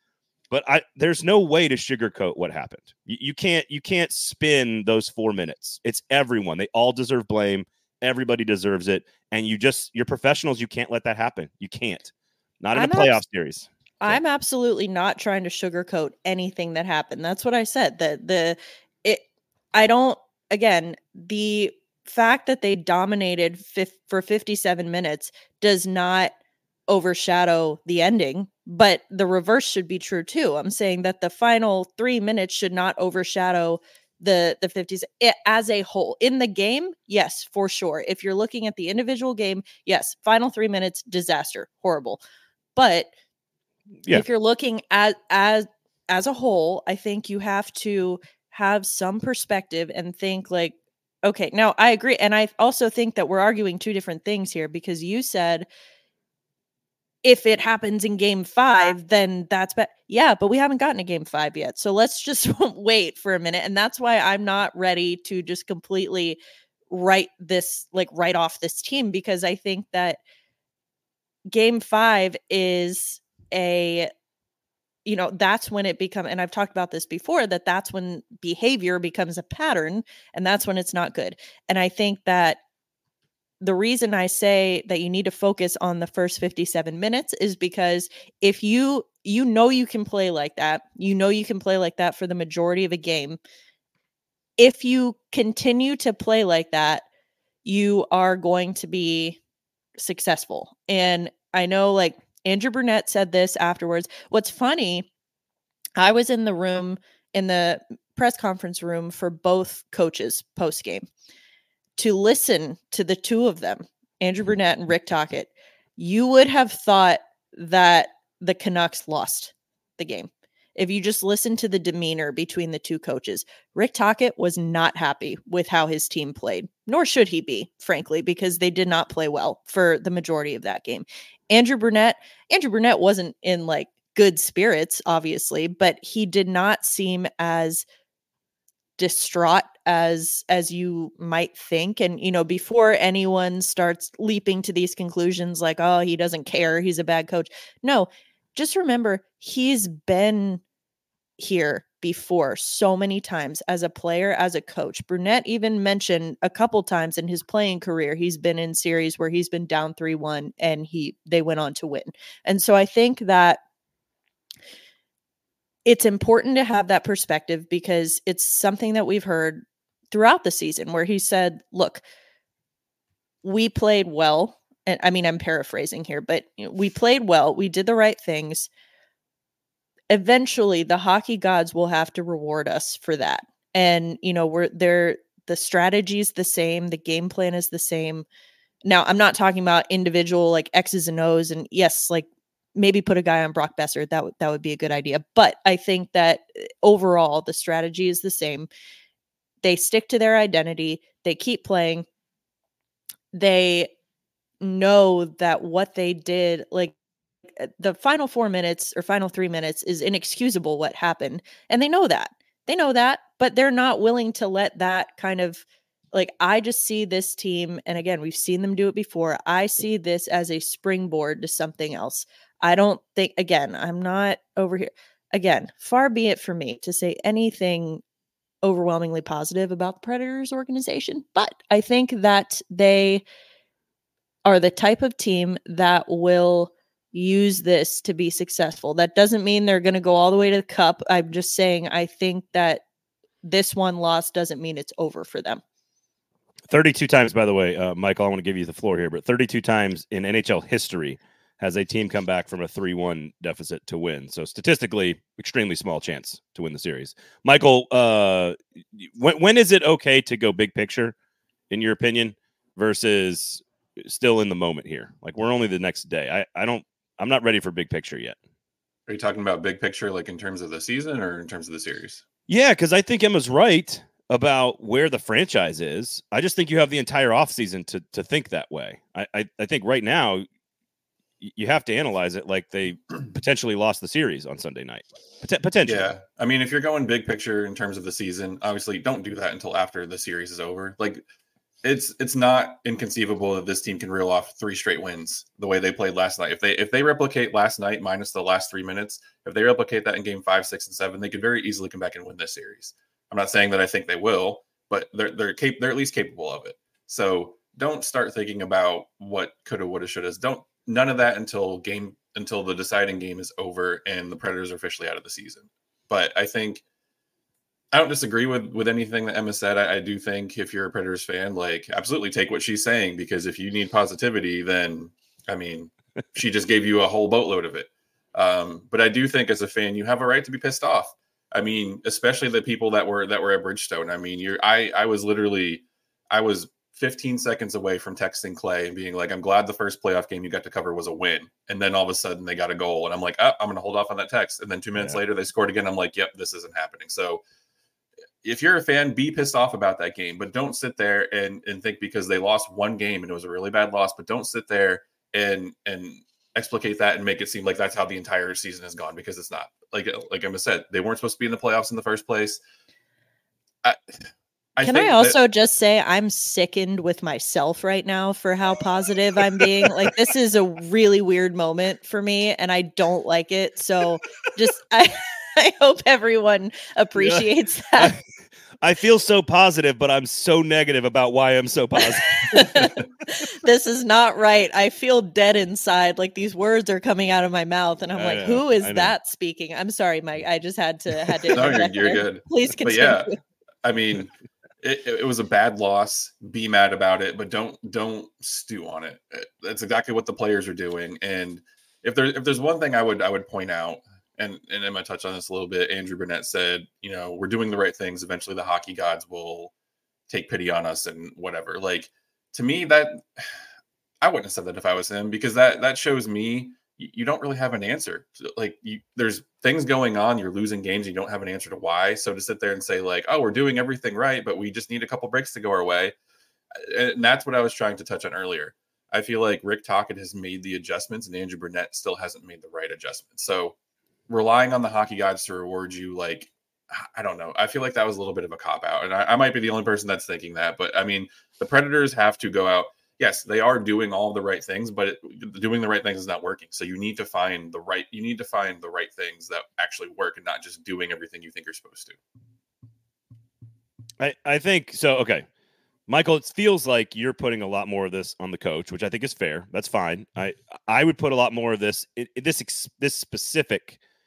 But I there's no way to sugarcoat what happened. You, you can't you can't spin those four minutes. It's everyone. They all deserve blame. Everybody deserves it. And you just you're professionals. You can't let that happen. You can't. Not in I'm a playoff abs- series. So. I'm absolutely not trying to sugarcoat anything that happened. That's what I said. That the it I don't again, the fact that they dominated fif- for fifty-seven minutes does not overshadow the ending, but the reverse should be true too. I'm saying that the final three minutes should not overshadow the the fifties it, as a whole. In the game, yes, for sure. If you're looking at the individual game, yes, final three minutes, disaster, horrible. But yeah. if you're looking at as as a whole, I think you have to have some perspective and think like, okay, now I agree. And I also think that we're arguing two different things here, because you said if it happens in game five, then that's bad. Yeah, but we haven't gotten to game five yet. So let's just wait for a minute. And that's why I'm not ready to just completely write this, like write off this team, because I think that game five is a, you know, that's when it becomes, and I've talked about this before, that that's when behavior becomes a pattern, and that's when it's not good. And I think that the reason I say that you need to focus on the first fifty-seven minutes is because if you, you know, you can play like that, you know, you can play like that for the majority of a game. If you continue to play like that, you are going to be successful. And I know, like, Andrew Brunette said this afterwards. What's funny, I was in the room, in the press conference room for both coaches post game, to listen to the two of them, Andrew Brunette and Rick Tocchet. You would have thought that the Canucks lost the game if you just listen to the demeanor between the two coaches. Rick Tocchet was not happy with how his team played, nor should he be, frankly, because they did not play well for the majority of that game. Andrew Brunette, Andrew Brunette wasn't in like good spirits, obviously, but he did not seem as distraught as as you might think. And, you know, before anyone starts leaping to these conclusions like, oh, he doesn't care, he's a bad coach. No, just remember, he's been here before so many times as a player, as a coach. Brunette even mentioned a couple times in his playing career, he's been in series where he's been down three one and he they went on to win. And so I think that it's important to have that perspective, because it's something that we've heard throughout the season where he said, look, we played well. And I mean, I'm paraphrasing here, but you know, we played well. We did the right things. Eventually the hockey gods will have to reward us for that. And, you know, we're there. The strategy is the same. The game plan is the same. Now, I'm not talking about individual like X's and O's, and yes, like maybe put a guy on Brock Besser. That would, that would be a good idea. But I think that overall the strategy is the same. They stick to their identity. They keep playing. They know that what they did, like the final four minutes or final three minutes is inexcusable what happened. And they know that. They know that, but they're not willing to let that kind of, like, I just see this team, and again, we've seen them do it before. I see this as a springboard to something else. I don't think, again, I'm not over here. Again, far be it for me to say anything overwhelmingly positive about the Predators organization, but I think that they are the type of team that will use this to be successful. That doesn't mean they're going to go all the way to the cup. I'm just saying, I think that this one loss doesn't mean it's over for them. thirty-two times, by the way, uh, Michael, I want to give you the floor here, but thirty-two times in N H L history has a team come back from a three one deficit to win. So statistically, extremely small chance to win the series. Michael, uh, when, when is it okay to go big picture, in your opinion, versus still in the moment here? Like, we're only the next day. I, I don't, I'm not ready for big picture yet. Are you talking about big picture, like in terms of the season or in terms of the series? Yeah, because I think Emma's right about where the franchise is. I just think you have the entire offseason to to think that way. I, I, I think right now you have to analyze it like they potentially lost the series on Sunday night. Pot- potentially. Yeah. I mean, if you're going big picture in terms of the season, obviously don't do that until after the series is over. Like, it's it's not inconceivable that this team can reel off three straight wins the way they played last night. If they if they replicate last night minus the last three minutes, if they replicate that in game five, six, and seven, they could very easily come back and win this series. I'm not saying that I think they will, but they're they're cap- they're at least capable of it. So don't start thinking about what coulda, woulda, shoulda. Don't none of that until game until the deciding game is over and the Predators are officially out of the season. But I think. I don't disagree with, with anything that Emma said. I, I do think if you're a Predators fan, like absolutely take what she's saying, because if you need positivity, then I mean, she just gave you a whole boatload of it. Um, but I do think as a fan, you have a right to be pissed off. I mean, especially the people that were that were at Bridgestone. I mean, you're I I was literally I was fifteen seconds away from texting Clay and being like, I'm glad the first playoff game you got to cover was a win. And then all of a sudden they got a goal. And I'm like, oh, I'm gonna hold off on that text. And then two minutes yeah. later they scored again. I'm like, yep, this isn't happening. So if you're a fan, be pissed off about that game, but don't sit there and, and think because they lost one game and it was a really bad loss, but don't sit there and and explicate that and make it seem like that's how the entire season has gone, because it's not. Like like Emma said, they weren't supposed to be in the playoffs in the first place. I, I Can I also that, just say I'm sickened with myself right now for how positive I'm being? Like, this is a really weird moment for me and I don't like it. So just I I hope everyone appreciates yeah. that. I feel so positive, but I'm so negative about why I'm so positive. This is not right. I feel dead inside. Like these words are coming out of my mouth, and I'm I like, know, "Who is that speaking?" I'm sorry, Mike. I just had to had to. No, you're, you're good. Please continue. But yeah, I mean, it, it was a bad loss. Be mad about it, but don't don't stew on it. That's exactly what the players are doing. And if there if there's one thing I would I would point out. And and Emma touched on this a little bit. Andrew Burnett said, you know, we're doing the right things. Eventually the hockey gods will take pity on us and whatever. Like, to me, that I wouldn't have said that if I was him, because that that shows me you, you don't really have an answer. Like, you, there's things going on. You're losing games. And you don't have an answer to why. So to sit there and say like, oh, we're doing everything right, but we just need a couple breaks to go our way. And that's what I was trying to touch on earlier. I feel like Rick Tocchet has made the adjustments and Andrew Burnett still hasn't made the right adjustments. So relying on the hockey gods to reward you, like, I don't know. I feel like that was a little bit of a cop-out. And I, I might be the only person that's thinking that. But, I mean, the Predators have to go out. Yes, they are doing all the right things, but it, doing the right things is not working. So you need to find the right – you need to find the right things that actually work and not just doing everything you think you're supposed to. I, I think – so, okay. Michael, it feels like you're putting a lot more of this on the coach, which I think is fair. That's fine. I I would put a lot more of this – this this specific –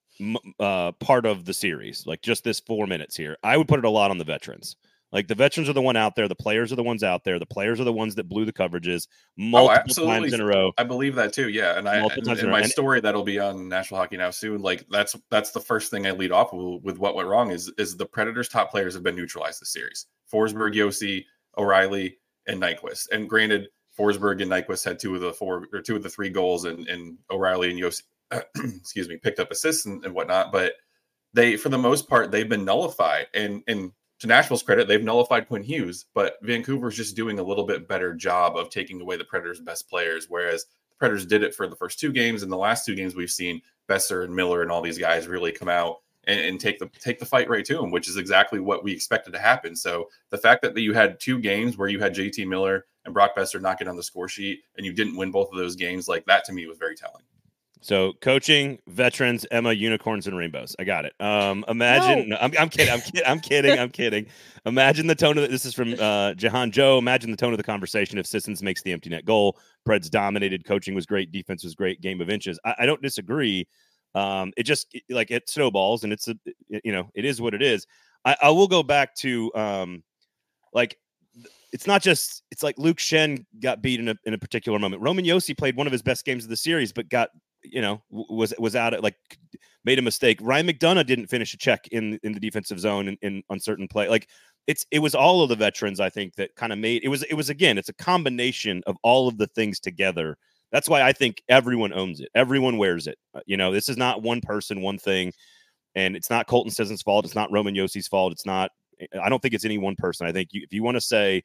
uh part of the series, like just this four minutes here, I would put it a lot on the veterans. Like, the veterans are the one out there, the players are the ones out there, the players are the ones that blew the coverages multiple oh, times in a row. I believe that too. Yeah. And I in, in my and, story that'll be on Nashville Hockey Now soon, like that's that's the first thing I lead off with, with what went wrong is is the Predators' top players have been neutralized this series. Forsberg, Josi, O'Reilly, and Nyquist. And granted, Forsberg and Nyquist had two of the four or two of the three goals, and, and O'Reilly and Josi excuse me, picked up assists and, and whatnot, but they, for the most part, they've been nullified. And and to Nashville's credit, they've nullified Quinn Hughes, but Vancouver's just doing a little bit better job of taking away the Predators' best players, whereas the Predators did it for the first two games. And the last two games we've seen Besser and Miller and all these guys really come out and, and take the take the fight right to them, which is exactly what we expected to happen. So the fact that you had two games where you had J T Miller and Brock Besser not get on the score sheet and you didn't win both of those games, like that to me was very telling. So coaching, veterans, Emma, unicorns and rainbows. I got it. Um, imagine. No. No, I'm, I'm kidding. I'm kidding. I'm kidding. I'm kidding. Imagine the tone of the, this is from uh, Jahan Joe. Imagine the tone of the conversation if Sissons makes the empty net goal. Preds dominated. Coaching was great. Defense was great. Game of inches. I, I don't disagree. Um, it just it, like it snowballs, and it's a you know it is what it is. I, I will go back to um, like. It's not just, it's like Luke Shen got beat in a in a particular moment. Roman Josi played one of his best games of the series, but got, you know, was was out at like made a mistake. Ryan McDonough didn't finish a check in in the defensive zone in, in uncertain play. Like it's it was all of the veterans, I think, that kind of made it was it was again, it's a combination of all of the things together. That's why I think everyone owns it. Everyone wears it. You know, this is not one person, one thing, and it's not Colton Sissons' fault. It's not Roman Josi's fault. It's not. I don't think it's any one person. I think you, if you want to say.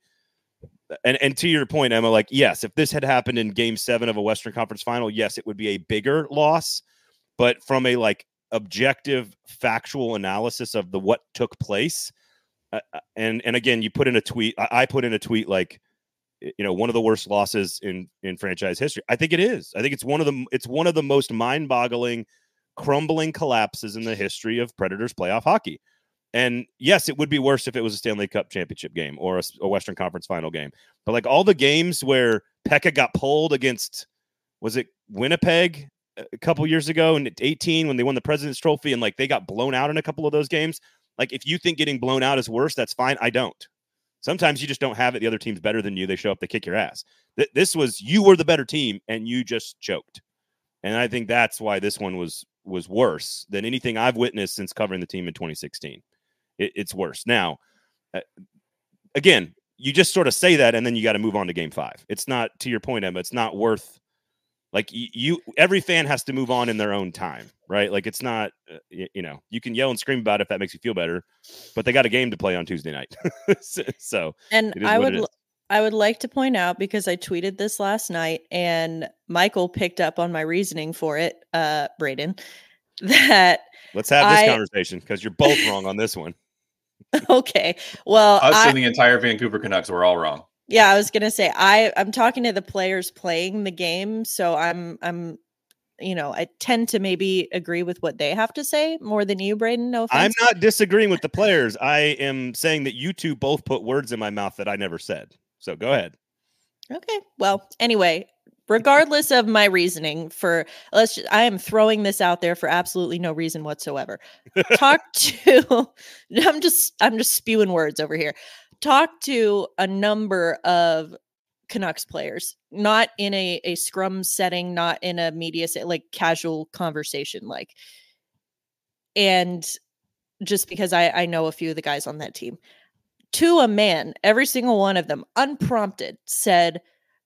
And and to your point, Emma, like, yes, if this had happened in game seven of a Western Conference final, yes, it would be a bigger loss. But from a like objective, factual analysis of the what took place, uh, and and again, you put in a tweet. I, I put in a tweet like, you know, one of the worst losses in in franchise history. I think it is. I think it's one of the it's one of the most mind-boggling, crumbling collapses in the history of Predators playoff hockey. And yes, it would be worse if it was a Stanley Cup championship game or a, a Western Conference final game. But like all the games where Pekka got pulled against, was it Winnipeg a couple years ago in eighteen when they won the President's Trophy and like they got blown out in a couple of those games. Like if you think getting blown out is worse, that's fine. I don't. Sometimes you just don't have it. The other team's better than you. They show up, they kick your ass. Th- this was, you were the better team and you just choked. And I think that's why this one was was worse than anything I've witnessed since covering the team in twenty sixteen. It, it's worse. Now, uh, again, you just sort of say that and then you got to move on to game five. It's not, to your point, Emma, it's not worth, like you, you every fan has to move on in their own time, right? Like it's not, uh, you, you know, you can yell and scream about it if that makes you feel better, but they got a game to play on Tuesday night. so, so, and I would, I would like to point out, because I tweeted this last night and Michael picked up on my reasoning for it, uh, Braden, that let's have this I, conversation because you're both wrong on this one. Okay. Well, us I, and the entire Vancouver Canucks were all wrong. Yeah, I was gonna say I I'm talking to the players playing the game, so I'm I'm you know I tend to maybe agree with what they have to say more than you, Braden. No offense. I'm not disagreeing with the players. I am saying that you two both put words in my mouth that I never said. So go ahead. Okay. Well, anyway, regardless of my reasoning for let's just, I am throwing this out there for absolutely no reason whatsoever. Talk to I'm just I'm just spewing words over here. Talk to a number of Canucks players, not in a, a scrum setting, not in a media set, like casual conversation, like, and just because I, I know a few of the guys on that team, to a man, every single one of them unprompted said,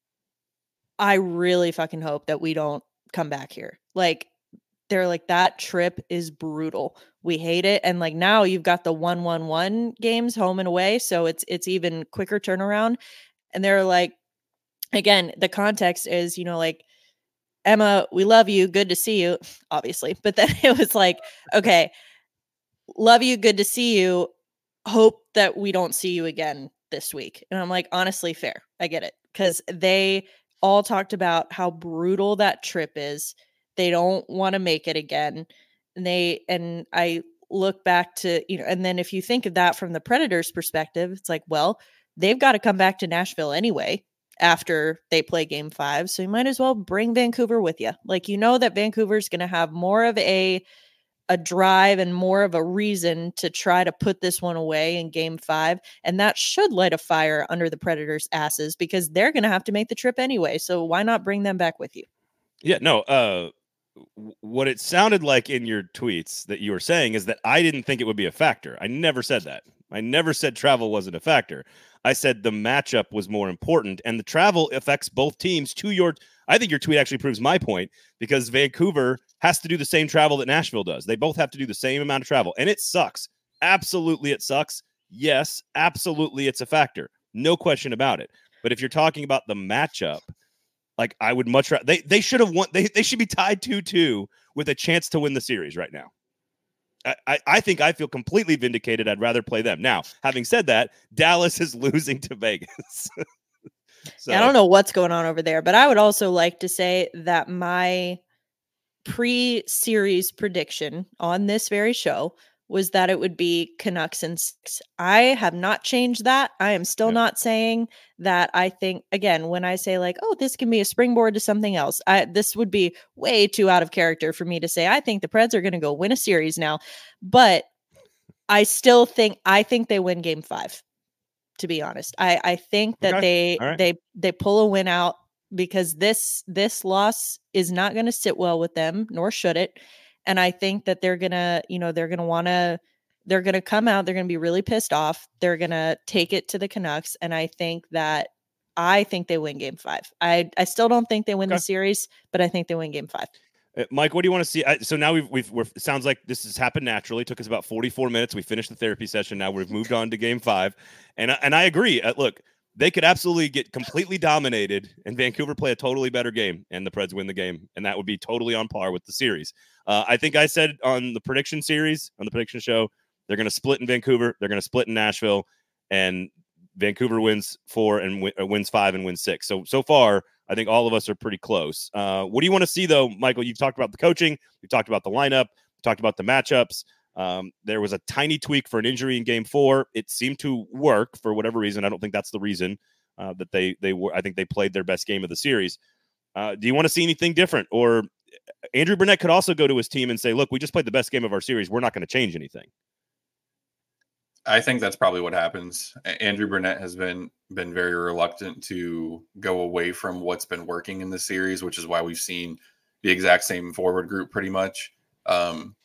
I really fucking hope that we don't come back here. Like, they're like, that trip is brutal. We hate it. And like now you've got the one one one games home and away. So it's it's even quicker turnaround. And they're like, again, the context is, you know, like, Emma, we love you. Good to see you, obviously. But then it was like, okay, love you. Good to see you. Hope that we don't see you again this week. And I'm like, honestly, fair. I get it. Because they all talked about how brutal that trip is. They don't want to make it again. And they, and I look back to, you know, and then if you think of that from the Predators' perspective, it's like, well, they've got to come back to Nashville anyway after they play game five. So you might as well bring Vancouver with you. Like, you know, that Vancouver's going to have more of a, a drive and more of a reason to try to put this one away in game five. And that should light a fire under the Predators' asses because they're going to have to make the trip anyway. So why not bring them back with you? Yeah, no, uh, what it sounded like in your tweets that you were saying is that I didn't think it would be a factor. I never said that. I never said travel wasn't a factor. I said the matchup was more important, and the travel affects both teams. To your, I think your tweet actually proves my point because Vancouver has to do the same travel that Nashville does. They both have to do the same amount of travel, and it sucks. Absolutely, it sucks. Yes, absolutely, it's a factor. No question about it. But if you're talking about the matchup, like I would much rather they they should have won. They they should be tied two two with a chance to win the series right now. I, I, I think I feel completely vindicated. I'd rather play them. Now, having said that, Dallas is losing to Vegas. so. Yeah, I don't know what's going on over there, but I would also like to say that my pre-series prediction on this very show was that it would be Canucks in six. I have not changed that. I am still yeah. not saying that. I think, again, when I say like, oh, this can be a springboard to something else, I, this would be way too out of character for me to say, I think the Preds are going to go win a series now. But I still think, I think they win game five, to be honest. I, I think that okay. they, right. they, they pull a win out because this, this loss is not going to sit well with them, nor should it. And I think that they're going to, you know, they're going to want to, they're going to come out. They're going to be really pissed off. They're going to take it to the Canucks. And I think that, I think they win game five. I, I still don't think they win okay. the series, but I think they win game five. Uh, Mike, what do you want to see? I, so now we've, we've, we're, it sounds like this has happened naturally. It took us about forty-four minutes. We finished the therapy session. Now we've moved on to game five. And, and I agree. Uh, look, they could absolutely get completely dominated and Vancouver play a totally better game and the Preds win the game. And that would be totally on par with the series. Uh, I think I said on the prediction series, on the prediction show, They're going to split in Vancouver. They're going to split in Nashville, and Vancouver wins four and w- wins five and wins six. So, so far, I think all of us are pretty close. Uh, what do you want to see, though, Michael? You've talked about the coaching. You've talked about the lineup. You've talked about the matchups. Um, there was a tiny tweak for an injury in game four. It seemed to work for whatever reason. I don't think that's the reason uh, that they they were. I think they played their best game of the series. Uh, do you want to see anything different? Or Andrew Brunette could also go to his team and say, look, we just played the best game of our series. We're not going to change anything. I think that's probably what happens. Andrew Brunette has been been very reluctant to go away from what's been working in the series, which is why we've seen the exact same forward group pretty much. Um,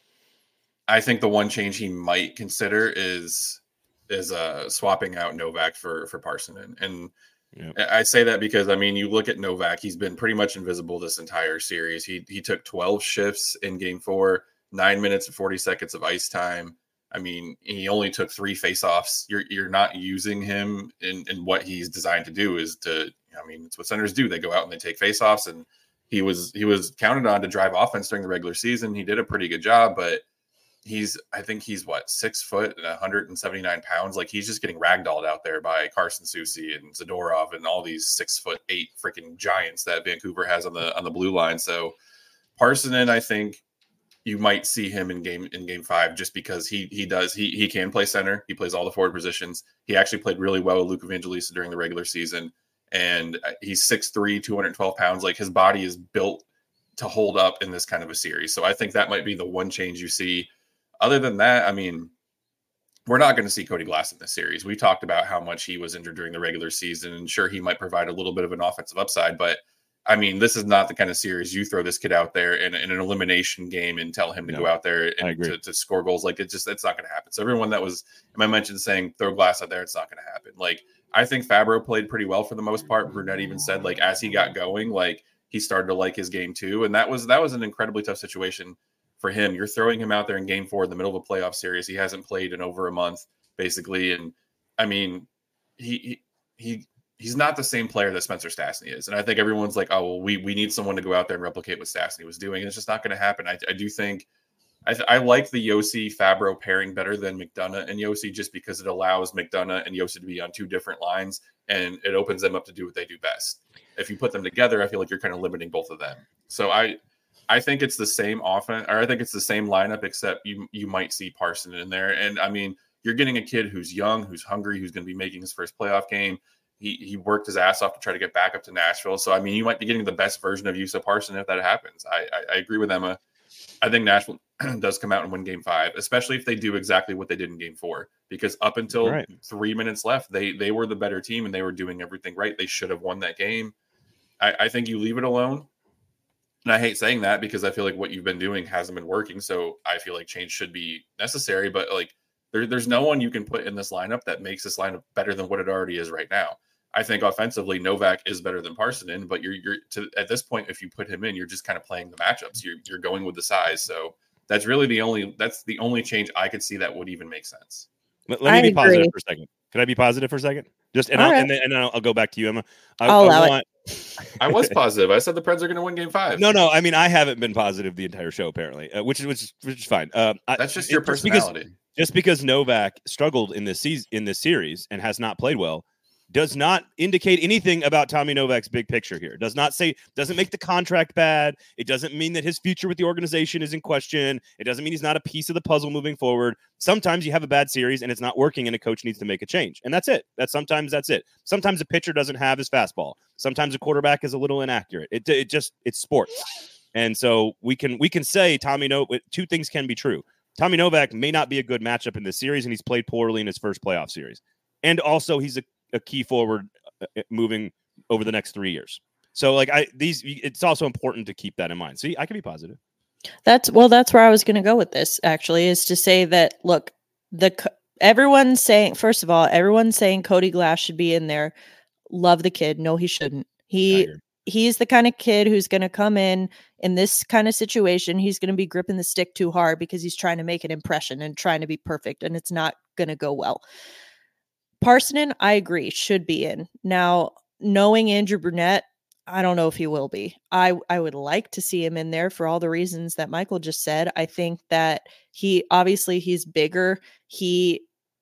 I think the one change he might consider is is uh, swapping out Novak for for Parssinen. And yep. I say that because, I mean, you look at Novak, he's been pretty much invisible this entire series. He he took twelve shifts in game four, nine minutes and forty seconds of ice time. I mean, he only took three faceoffs. You're you're not using him in, in what he's designed to do is to, I mean, it's what centers do. They go out and they take faceoffs, and he was he was counted on to drive offense during the regular season. He did a pretty good job, but he's, I think he's what, six foot and one hundred seventy-nine pounds. Like, he's just getting ragdolled out there by Carson Soucy and Zadorov and all these six foot eight freaking giants that Vancouver has on the on the blue line. So Parssinen, I think, you might see him in game in game five just because he he does he he can play center. He plays all the forward positions. He actually played really well with Luke Evangelista during the regular season, and he's six three, two hundred twelve pounds. Like, his body is built to hold up in this kind of a series. So I think that might be the one change you see. Other than that, I mean, we're not going to see Cody Glass in this series. We talked about how much he was injured during the regular season, and sure, he might provide a little bit of an offensive upside, but I mean, this is not the kind of series you throw this kid out there in, in an elimination game and tell him to no, go out there and to, to score goals. Like, it just, it's not going to happen. So everyone that was, I mentioned saying throw Glass out there, it's not going to happen. Like, I think Fabro played pretty well for the most part. Brunette even said, like, as he got going, like, he started to like his game too. And that was, that was an incredibly tough situation for him. You're throwing him out there in game four in the middle of a playoff series. He hasn't played in over a month, basically. And I mean, he, he, he he's not the same player that Spencer Stastny is. And I think everyone's like, oh, well, we we need someone to go out there and replicate what Stastny was doing. And it's just not going to happen. I, I do think I, th- I like the Josi Fabro pairing better than McDonough and Josi, just because it allows McDonough and Josi to be on two different lines, and it opens them up to do what they do best. If you put them together, I feel like you're kind of limiting both of them. So I I think it's the same offense, or I think it's the same lineup, except you you might see Parssinen in there. And I mean, you're getting a kid who's young, who's hungry, who's going to be making his first playoff game. He he worked his ass off to try to get back up to Nashville. So, I mean, you might be getting the best version of Juuse Parssinen if that happens. I, I, I agree with Emma. I think Nashville does come out and win game five, especially if they do exactly what they did in game four, because up until right. three minutes left, they they were the better team and they were doing everything right. They should have won that game. I, I think you leave it alone. And I hate saying that because I feel like what you've been doing hasn't been working. So I feel like change should be necessary, but like there, there's no one you can put in this lineup that makes this lineup better than what it already is right now. I think offensively, Novak is better than Parssinen, but you're you're to at this point, if you put him in, you're just kind of playing the matchups. You're you're going with the size. So that's really the only that's the only change I could see that would even make sense. Let, let me I be agree. positive for a second. Can I be positive for a second? Just and, I'll, right. and then and then I'll, I'll go back to you, Emma. I, I'll allow I want, it. I was positive. I said the Preds are going to win Game Five. No, no. I mean, I haven't been positive the entire show, apparently, uh, which is which is which is fine. Uh, that's just your it, personality. Just because, just because Novak struggled in this season in this series and has not played well does not indicate anything about Tommy Novak's big picture here. Does not say, doesn't make the contract bad. It doesn't mean that his future with the organization is in question. It doesn't mean he's not a piece of the puzzle moving forward. Sometimes you have a bad series and it's not working and a coach needs to make a change. And that's it. That's sometimes that's it. Sometimes a pitcher doesn't have his fastball. Sometimes a quarterback is a little inaccurate. It, it just, it's sports. And so we can, we can say Tommy Novak, two things can be true. Tommy Novak may not be a good matchup in this series and he's played poorly in his first playoff series. And also he's a, a key forward moving over the next three years. So like I, these, it's also important to keep that in mind. See, I can be positive. That's well, that's where I was going to go with this actually, is to say that, look, the, everyone's saying, first of all, everyone's saying Cody Glass should be in there. Love the kid. No, he shouldn't. He, he's the kind of kid who's going to come in in this kind of situation. He's going to be gripping the stick too hard because he's trying to make an impression and trying to be perfect. And it's not going to go well. Parssinen, I agree, should be in. Now, knowing Andrew Brunette, I don't know if he will be. I I would like to see him in there for all the reasons that Michael just said. I think that he obviously he's bigger. He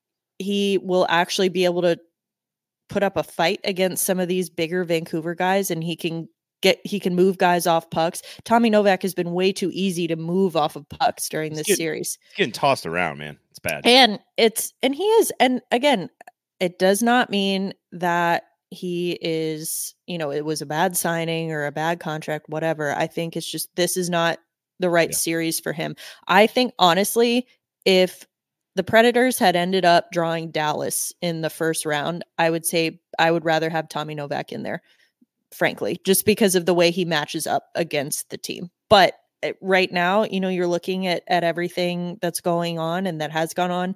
he will actually be able to put up a fight against some of these bigger Vancouver guys, and he can get he can move guys off pucks. Tommy Novak has been way too easy to move off of pucks during He's this getting, series. He's getting tossed around, man. It's bad. And it's and he is and again, it does not mean that he is, you know, it was a bad signing or a bad contract, whatever. I think it's just this is not the right yeah. series for him. I think honestly, if the Predators had ended up drawing Dallas in the first round, I would say I would rather have Tommy Novak in there, frankly, just because of the way he matches up against the team. But right now, you know, you're looking at at everything that's going on and that has gone on.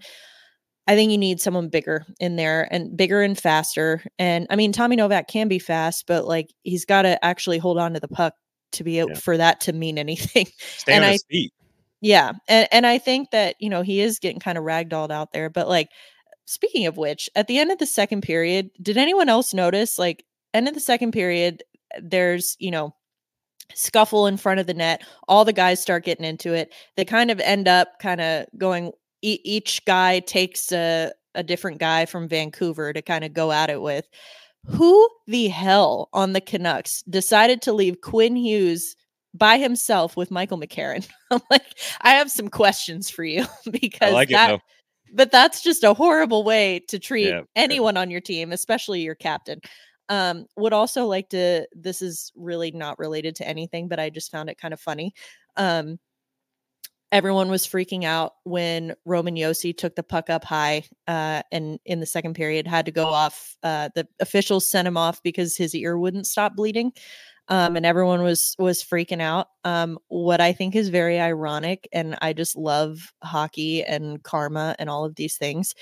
I think you need someone bigger in there and bigger and faster. And I mean, Tommy Novak can be fast, but like he's got to actually hold on to the puck to be able yeah. for that to mean anything. Stay and on I, his feet. Yeah. And, and I think that, you know, he is getting kind of ragdolled out there, but like, speaking of which, at the end of the second period, did anyone else notice like end of the second period, there's, you know, scuffle in front of the net. All the guys start getting into it. They kind of end up kind of going, e- each guy takes a, a different guy from Vancouver to kind of go at it with. Who the hell on the Canucks decided to leave Quinn Hughes by himself with Michael McCarron? I'm like, I have some questions for you because like that, it, but that's just a horrible way to treat yeah, anyone on your team, especially your captain. Um, would also like to, this is really not related to anything, but I just found it kind of funny. Um, everyone was freaking out when Roman Josi took the puck up high uh, and in the second period had to go off. Uh, the officials sent him off because his ear wouldn't stop bleeding. Um, and everyone was, was freaking out. Um, what I think is very ironic, and I just love hockey and karma and all of these things.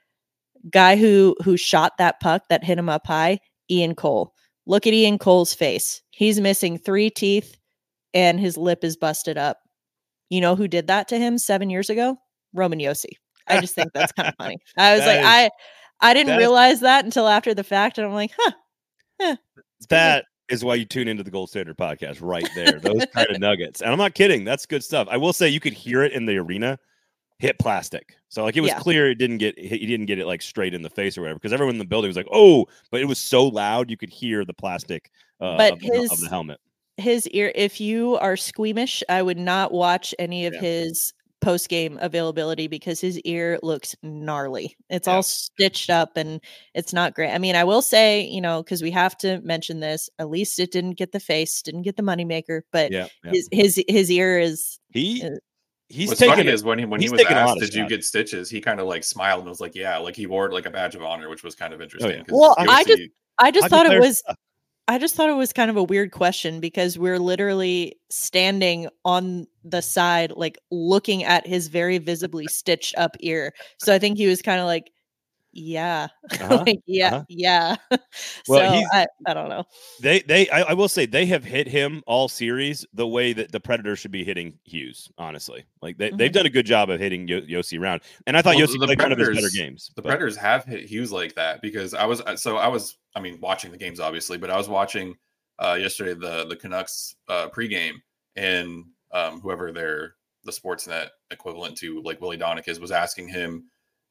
Guy who, who shot that puck that hit him up high, Ian Cole. Look at Ian Cole's face. He's missing three teeth and his lip is busted up. You know who did that to him seven years ago? Roman Josi. I just think that's kind of funny. I was like, is, I I didn't that realize is, that until after the fact. And I'm like, huh. Eh, that is why you tune into the Gold Standard podcast right there. Those kind of nuggets. And I'm not kidding. That's good stuff. I will say you could hear it in the arena. Hit plastic. So like it was yeah. clear it didn't get he didn't get it like straight in the face or whatever, because everyone in the building was like, oh, but it was so loud you could hear the plastic uh, but of, his, of the helmet. His ear, if you are squeamish, I would not watch any of yeah. his post-game availability because his ear looks gnarly. It's yeah. all stitched up and it's not great. I mean, I will say, you know, because we have to mention this, at least it didn't get the face, didn't get the moneymaker, but yeah, yeah. his his his ear is he is, He's What's taking funny is when he when he was asked, "Did you get stitches?" He kind of like smiled and was like, "Yeah," like he wore it like a badge of honor, which was kind of interesting. Oh, yeah. Well, Josi, I just I just thought it was stuff. I just thought it was kind of a weird question because we're literally standing on the side, like looking at his very visibly stitched up ear. So I think he was kind of like, yeah, uh-huh. like, yeah, uh-huh. yeah. Well, so he's, I, I don't know. They, they, I, I will say they have hit him all series the way that the Predators should be hitting Hughes. Honestly, like they, mm-hmm. they've done a good job of hitting Yo- Josi around, and I thought well, Josi played one of his better games. The but. Predators have hit Hughes like that because I was so I was, I mean, watching the games obviously, but I was watching uh, yesterday the the Canucks uh, pregame, and um, whoever their the Sportsnet equivalent to like Willie Donick is was asking him.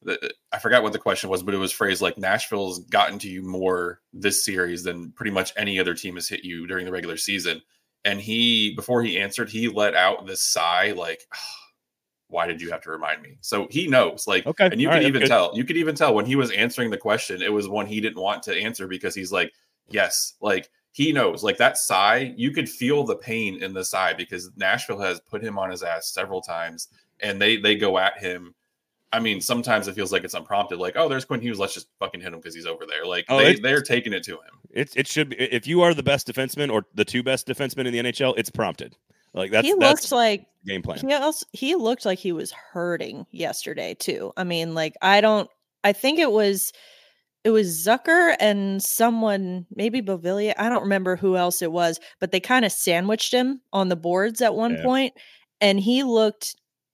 I forgot what the question was, but it was phrased like Nashville's gotten to you more this series than pretty much any other team has hit you during the regular season. And he, before he answered, he let out this sigh, like, oh, why did you have to remind me? So he knows, like, okay. and you All could right, even tell, you could even tell when he was answering the question, it was one he didn't want to answer because he's like, yes, like he knows, like that sigh, you could feel the pain in the sigh because Nashville has put him on his ass several times and they, they go at him. I mean, sometimes it feels like it's unprompted. Like, oh, there's Quinn Hughes. Let's just fucking hit him because he's over there. Like, oh, they, they're taking it to him. It, it should be. If you are the best defenseman or the two best defensemen in the N H L, it's prompted. Like, that's, he that's looks like game plan. He, also, he looked like he was hurting yesterday, too. I mean, like, I don't, I think it was, it was Zucker and someone, maybe Bovilia. I don't remember who else it was, but they kind of sandwiched him on the boards at one yeah. point, and he looked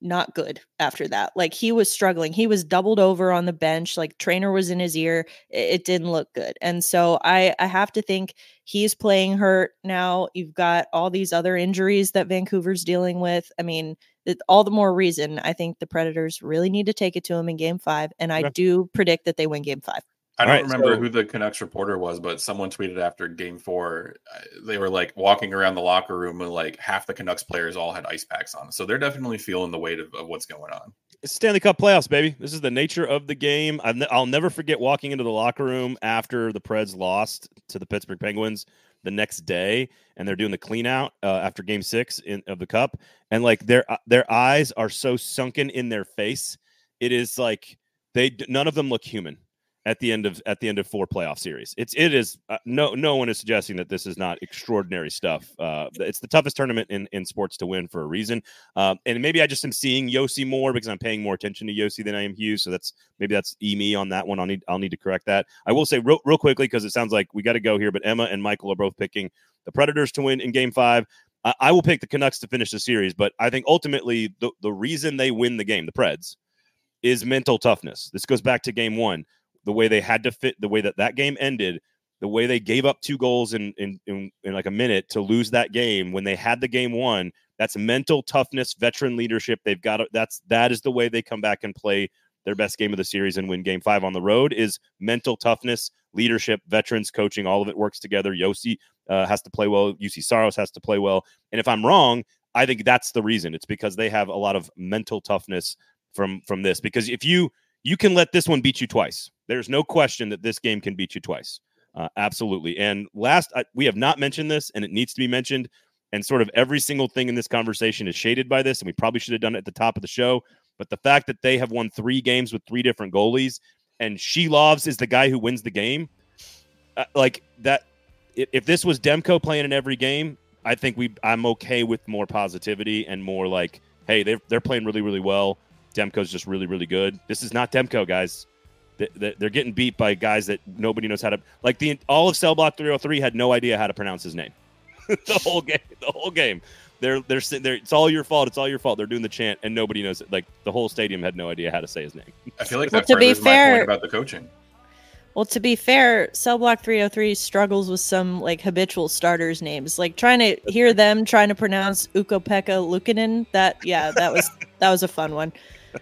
not good after that. Like he was struggling. He was doubled over on the bench. Like trainer was in his ear. It, it didn't look good. And so I, I have to think he's playing hurt now. You've got all these other injuries that Vancouver's dealing with. I mean, it, all the more reason I think the Predators really need to take it to him in game five. And I Okay. do predict that they win game five. I don't right, remember so- who the Canucks reporter was, but someone tweeted after game four, uh, they were like walking around the locker room and like half the Canucks players all had ice packs on. So they're definitely feeling the weight of, of what's going on. It's Stanley Cup playoffs, baby. This is the nature of the game. I've ne- I'll never forget walking into the locker room after the Preds lost to the Pittsburgh Penguins the next day, and they're doing the clean out uh, after game six in, of the Cup. And like their, uh, their eyes are so sunken in their face. It is like they, none of them look human at the end of at the end of four playoff series. It's it is uh, no no one is suggesting that this is not extraordinary stuff. Uh, it's the toughest tournament in, in sports to win for a reason. Um, and maybe I just am seeing Yossi more because I'm paying more attention to Yossi than I am Hughes. So that's maybe that's e me on that one. I'll need I'll need to correct that. I will say real, real quickly because it sounds like we got to go here. But Emma and Michael are both picking the Predators to win in Game Five. I, I will pick the Canucks to finish the series, but I think ultimately the the reason they win the game, the Preds, is mental toughness. This goes back to Game One. The way they had to fit, the way that that game ended, the way they gave up two goals in, in in in like a minute to lose that game when they had the game won. That's mental toughness, veteran leadership. They've got to, that's that is the way they come back and play their best game of the series and win Game Five on the road. Is mental toughness, leadership, veterans, coaching. All of it works together. Yossi uh, has to play well. U C Saros has to play well. And if I'm wrong, I think that's the reason. It's because they have a lot of mental toughness from from this. Because if you you can let this one beat you twice. There's no question that this game can beat you twice. Uh, absolutely. And last, I, we have not mentioned this, and it needs to be mentioned. And sort of every single thing in this conversation is shaded by this, and we probably should have done it at the top of the show. But the fact that they have won three games with three different goalies, and Shelovs is the guy who wins the game, uh, like that. If, if this was Demko playing in every game, I think we. I'm okay with more positivity and more like, hey, they're they're playing really, really well. Demko's just really, really good. This is not Demko, guys. They're getting beat by guys that nobody knows how to. Like the all of Cell Block three oh three had no idea how to pronounce his name. the whole game, the whole game. They're they're sitting there. It's all your fault. It's all your fault. They're doing the chant, and nobody knows it. Like the whole stadium had no idea how to say his name. I feel like Well, that to be furthers my fair- point about the coaching. Well, to be fair, Cell Block three oh three struggles with some like habitual starters names. Like trying to hear them trying to pronounce Ukko-Pekka Luukkonen. That yeah, that was that was a fun one.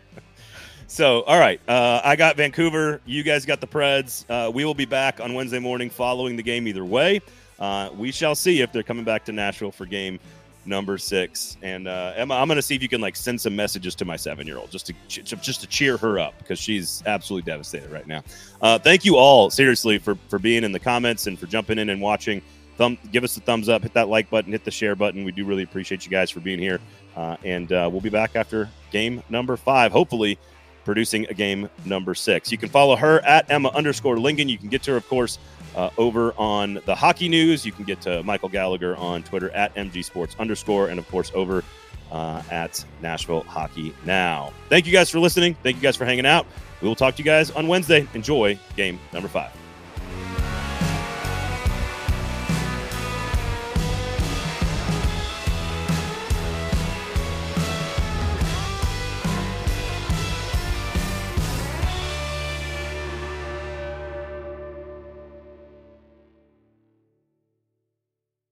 So, all right. Uh, I got Vancouver. You guys got the Preds. Uh, we will be back on Wednesday morning following the game either way. Uh, we shall see if they're coming back to Nashville for game number six. And uh, Emma, I'm going to see if you can like send some messages to my seven-year-old just to just to cheer her up because she's absolutely devastated right now. Uh, thank you all, seriously, for, for being in the comments and for jumping in and watching. Thumb, give us a thumbs up, hit that like button, hit the share button. We do really appreciate you guys for being here. Uh, and uh, we'll be back after game number five, hopefully producing a game number six. You can follow her at Emma underscore Lingen. You can get to her, of course, uh, over on the Hockey News. You can get to Michael Gallagher on Twitter at M G Sports underscore, and of course over uh, at Nashville Hockey Now. Thank you guys for listening. Thank you guys for hanging out. We will talk to you guys on Wednesday. Enjoy game number five.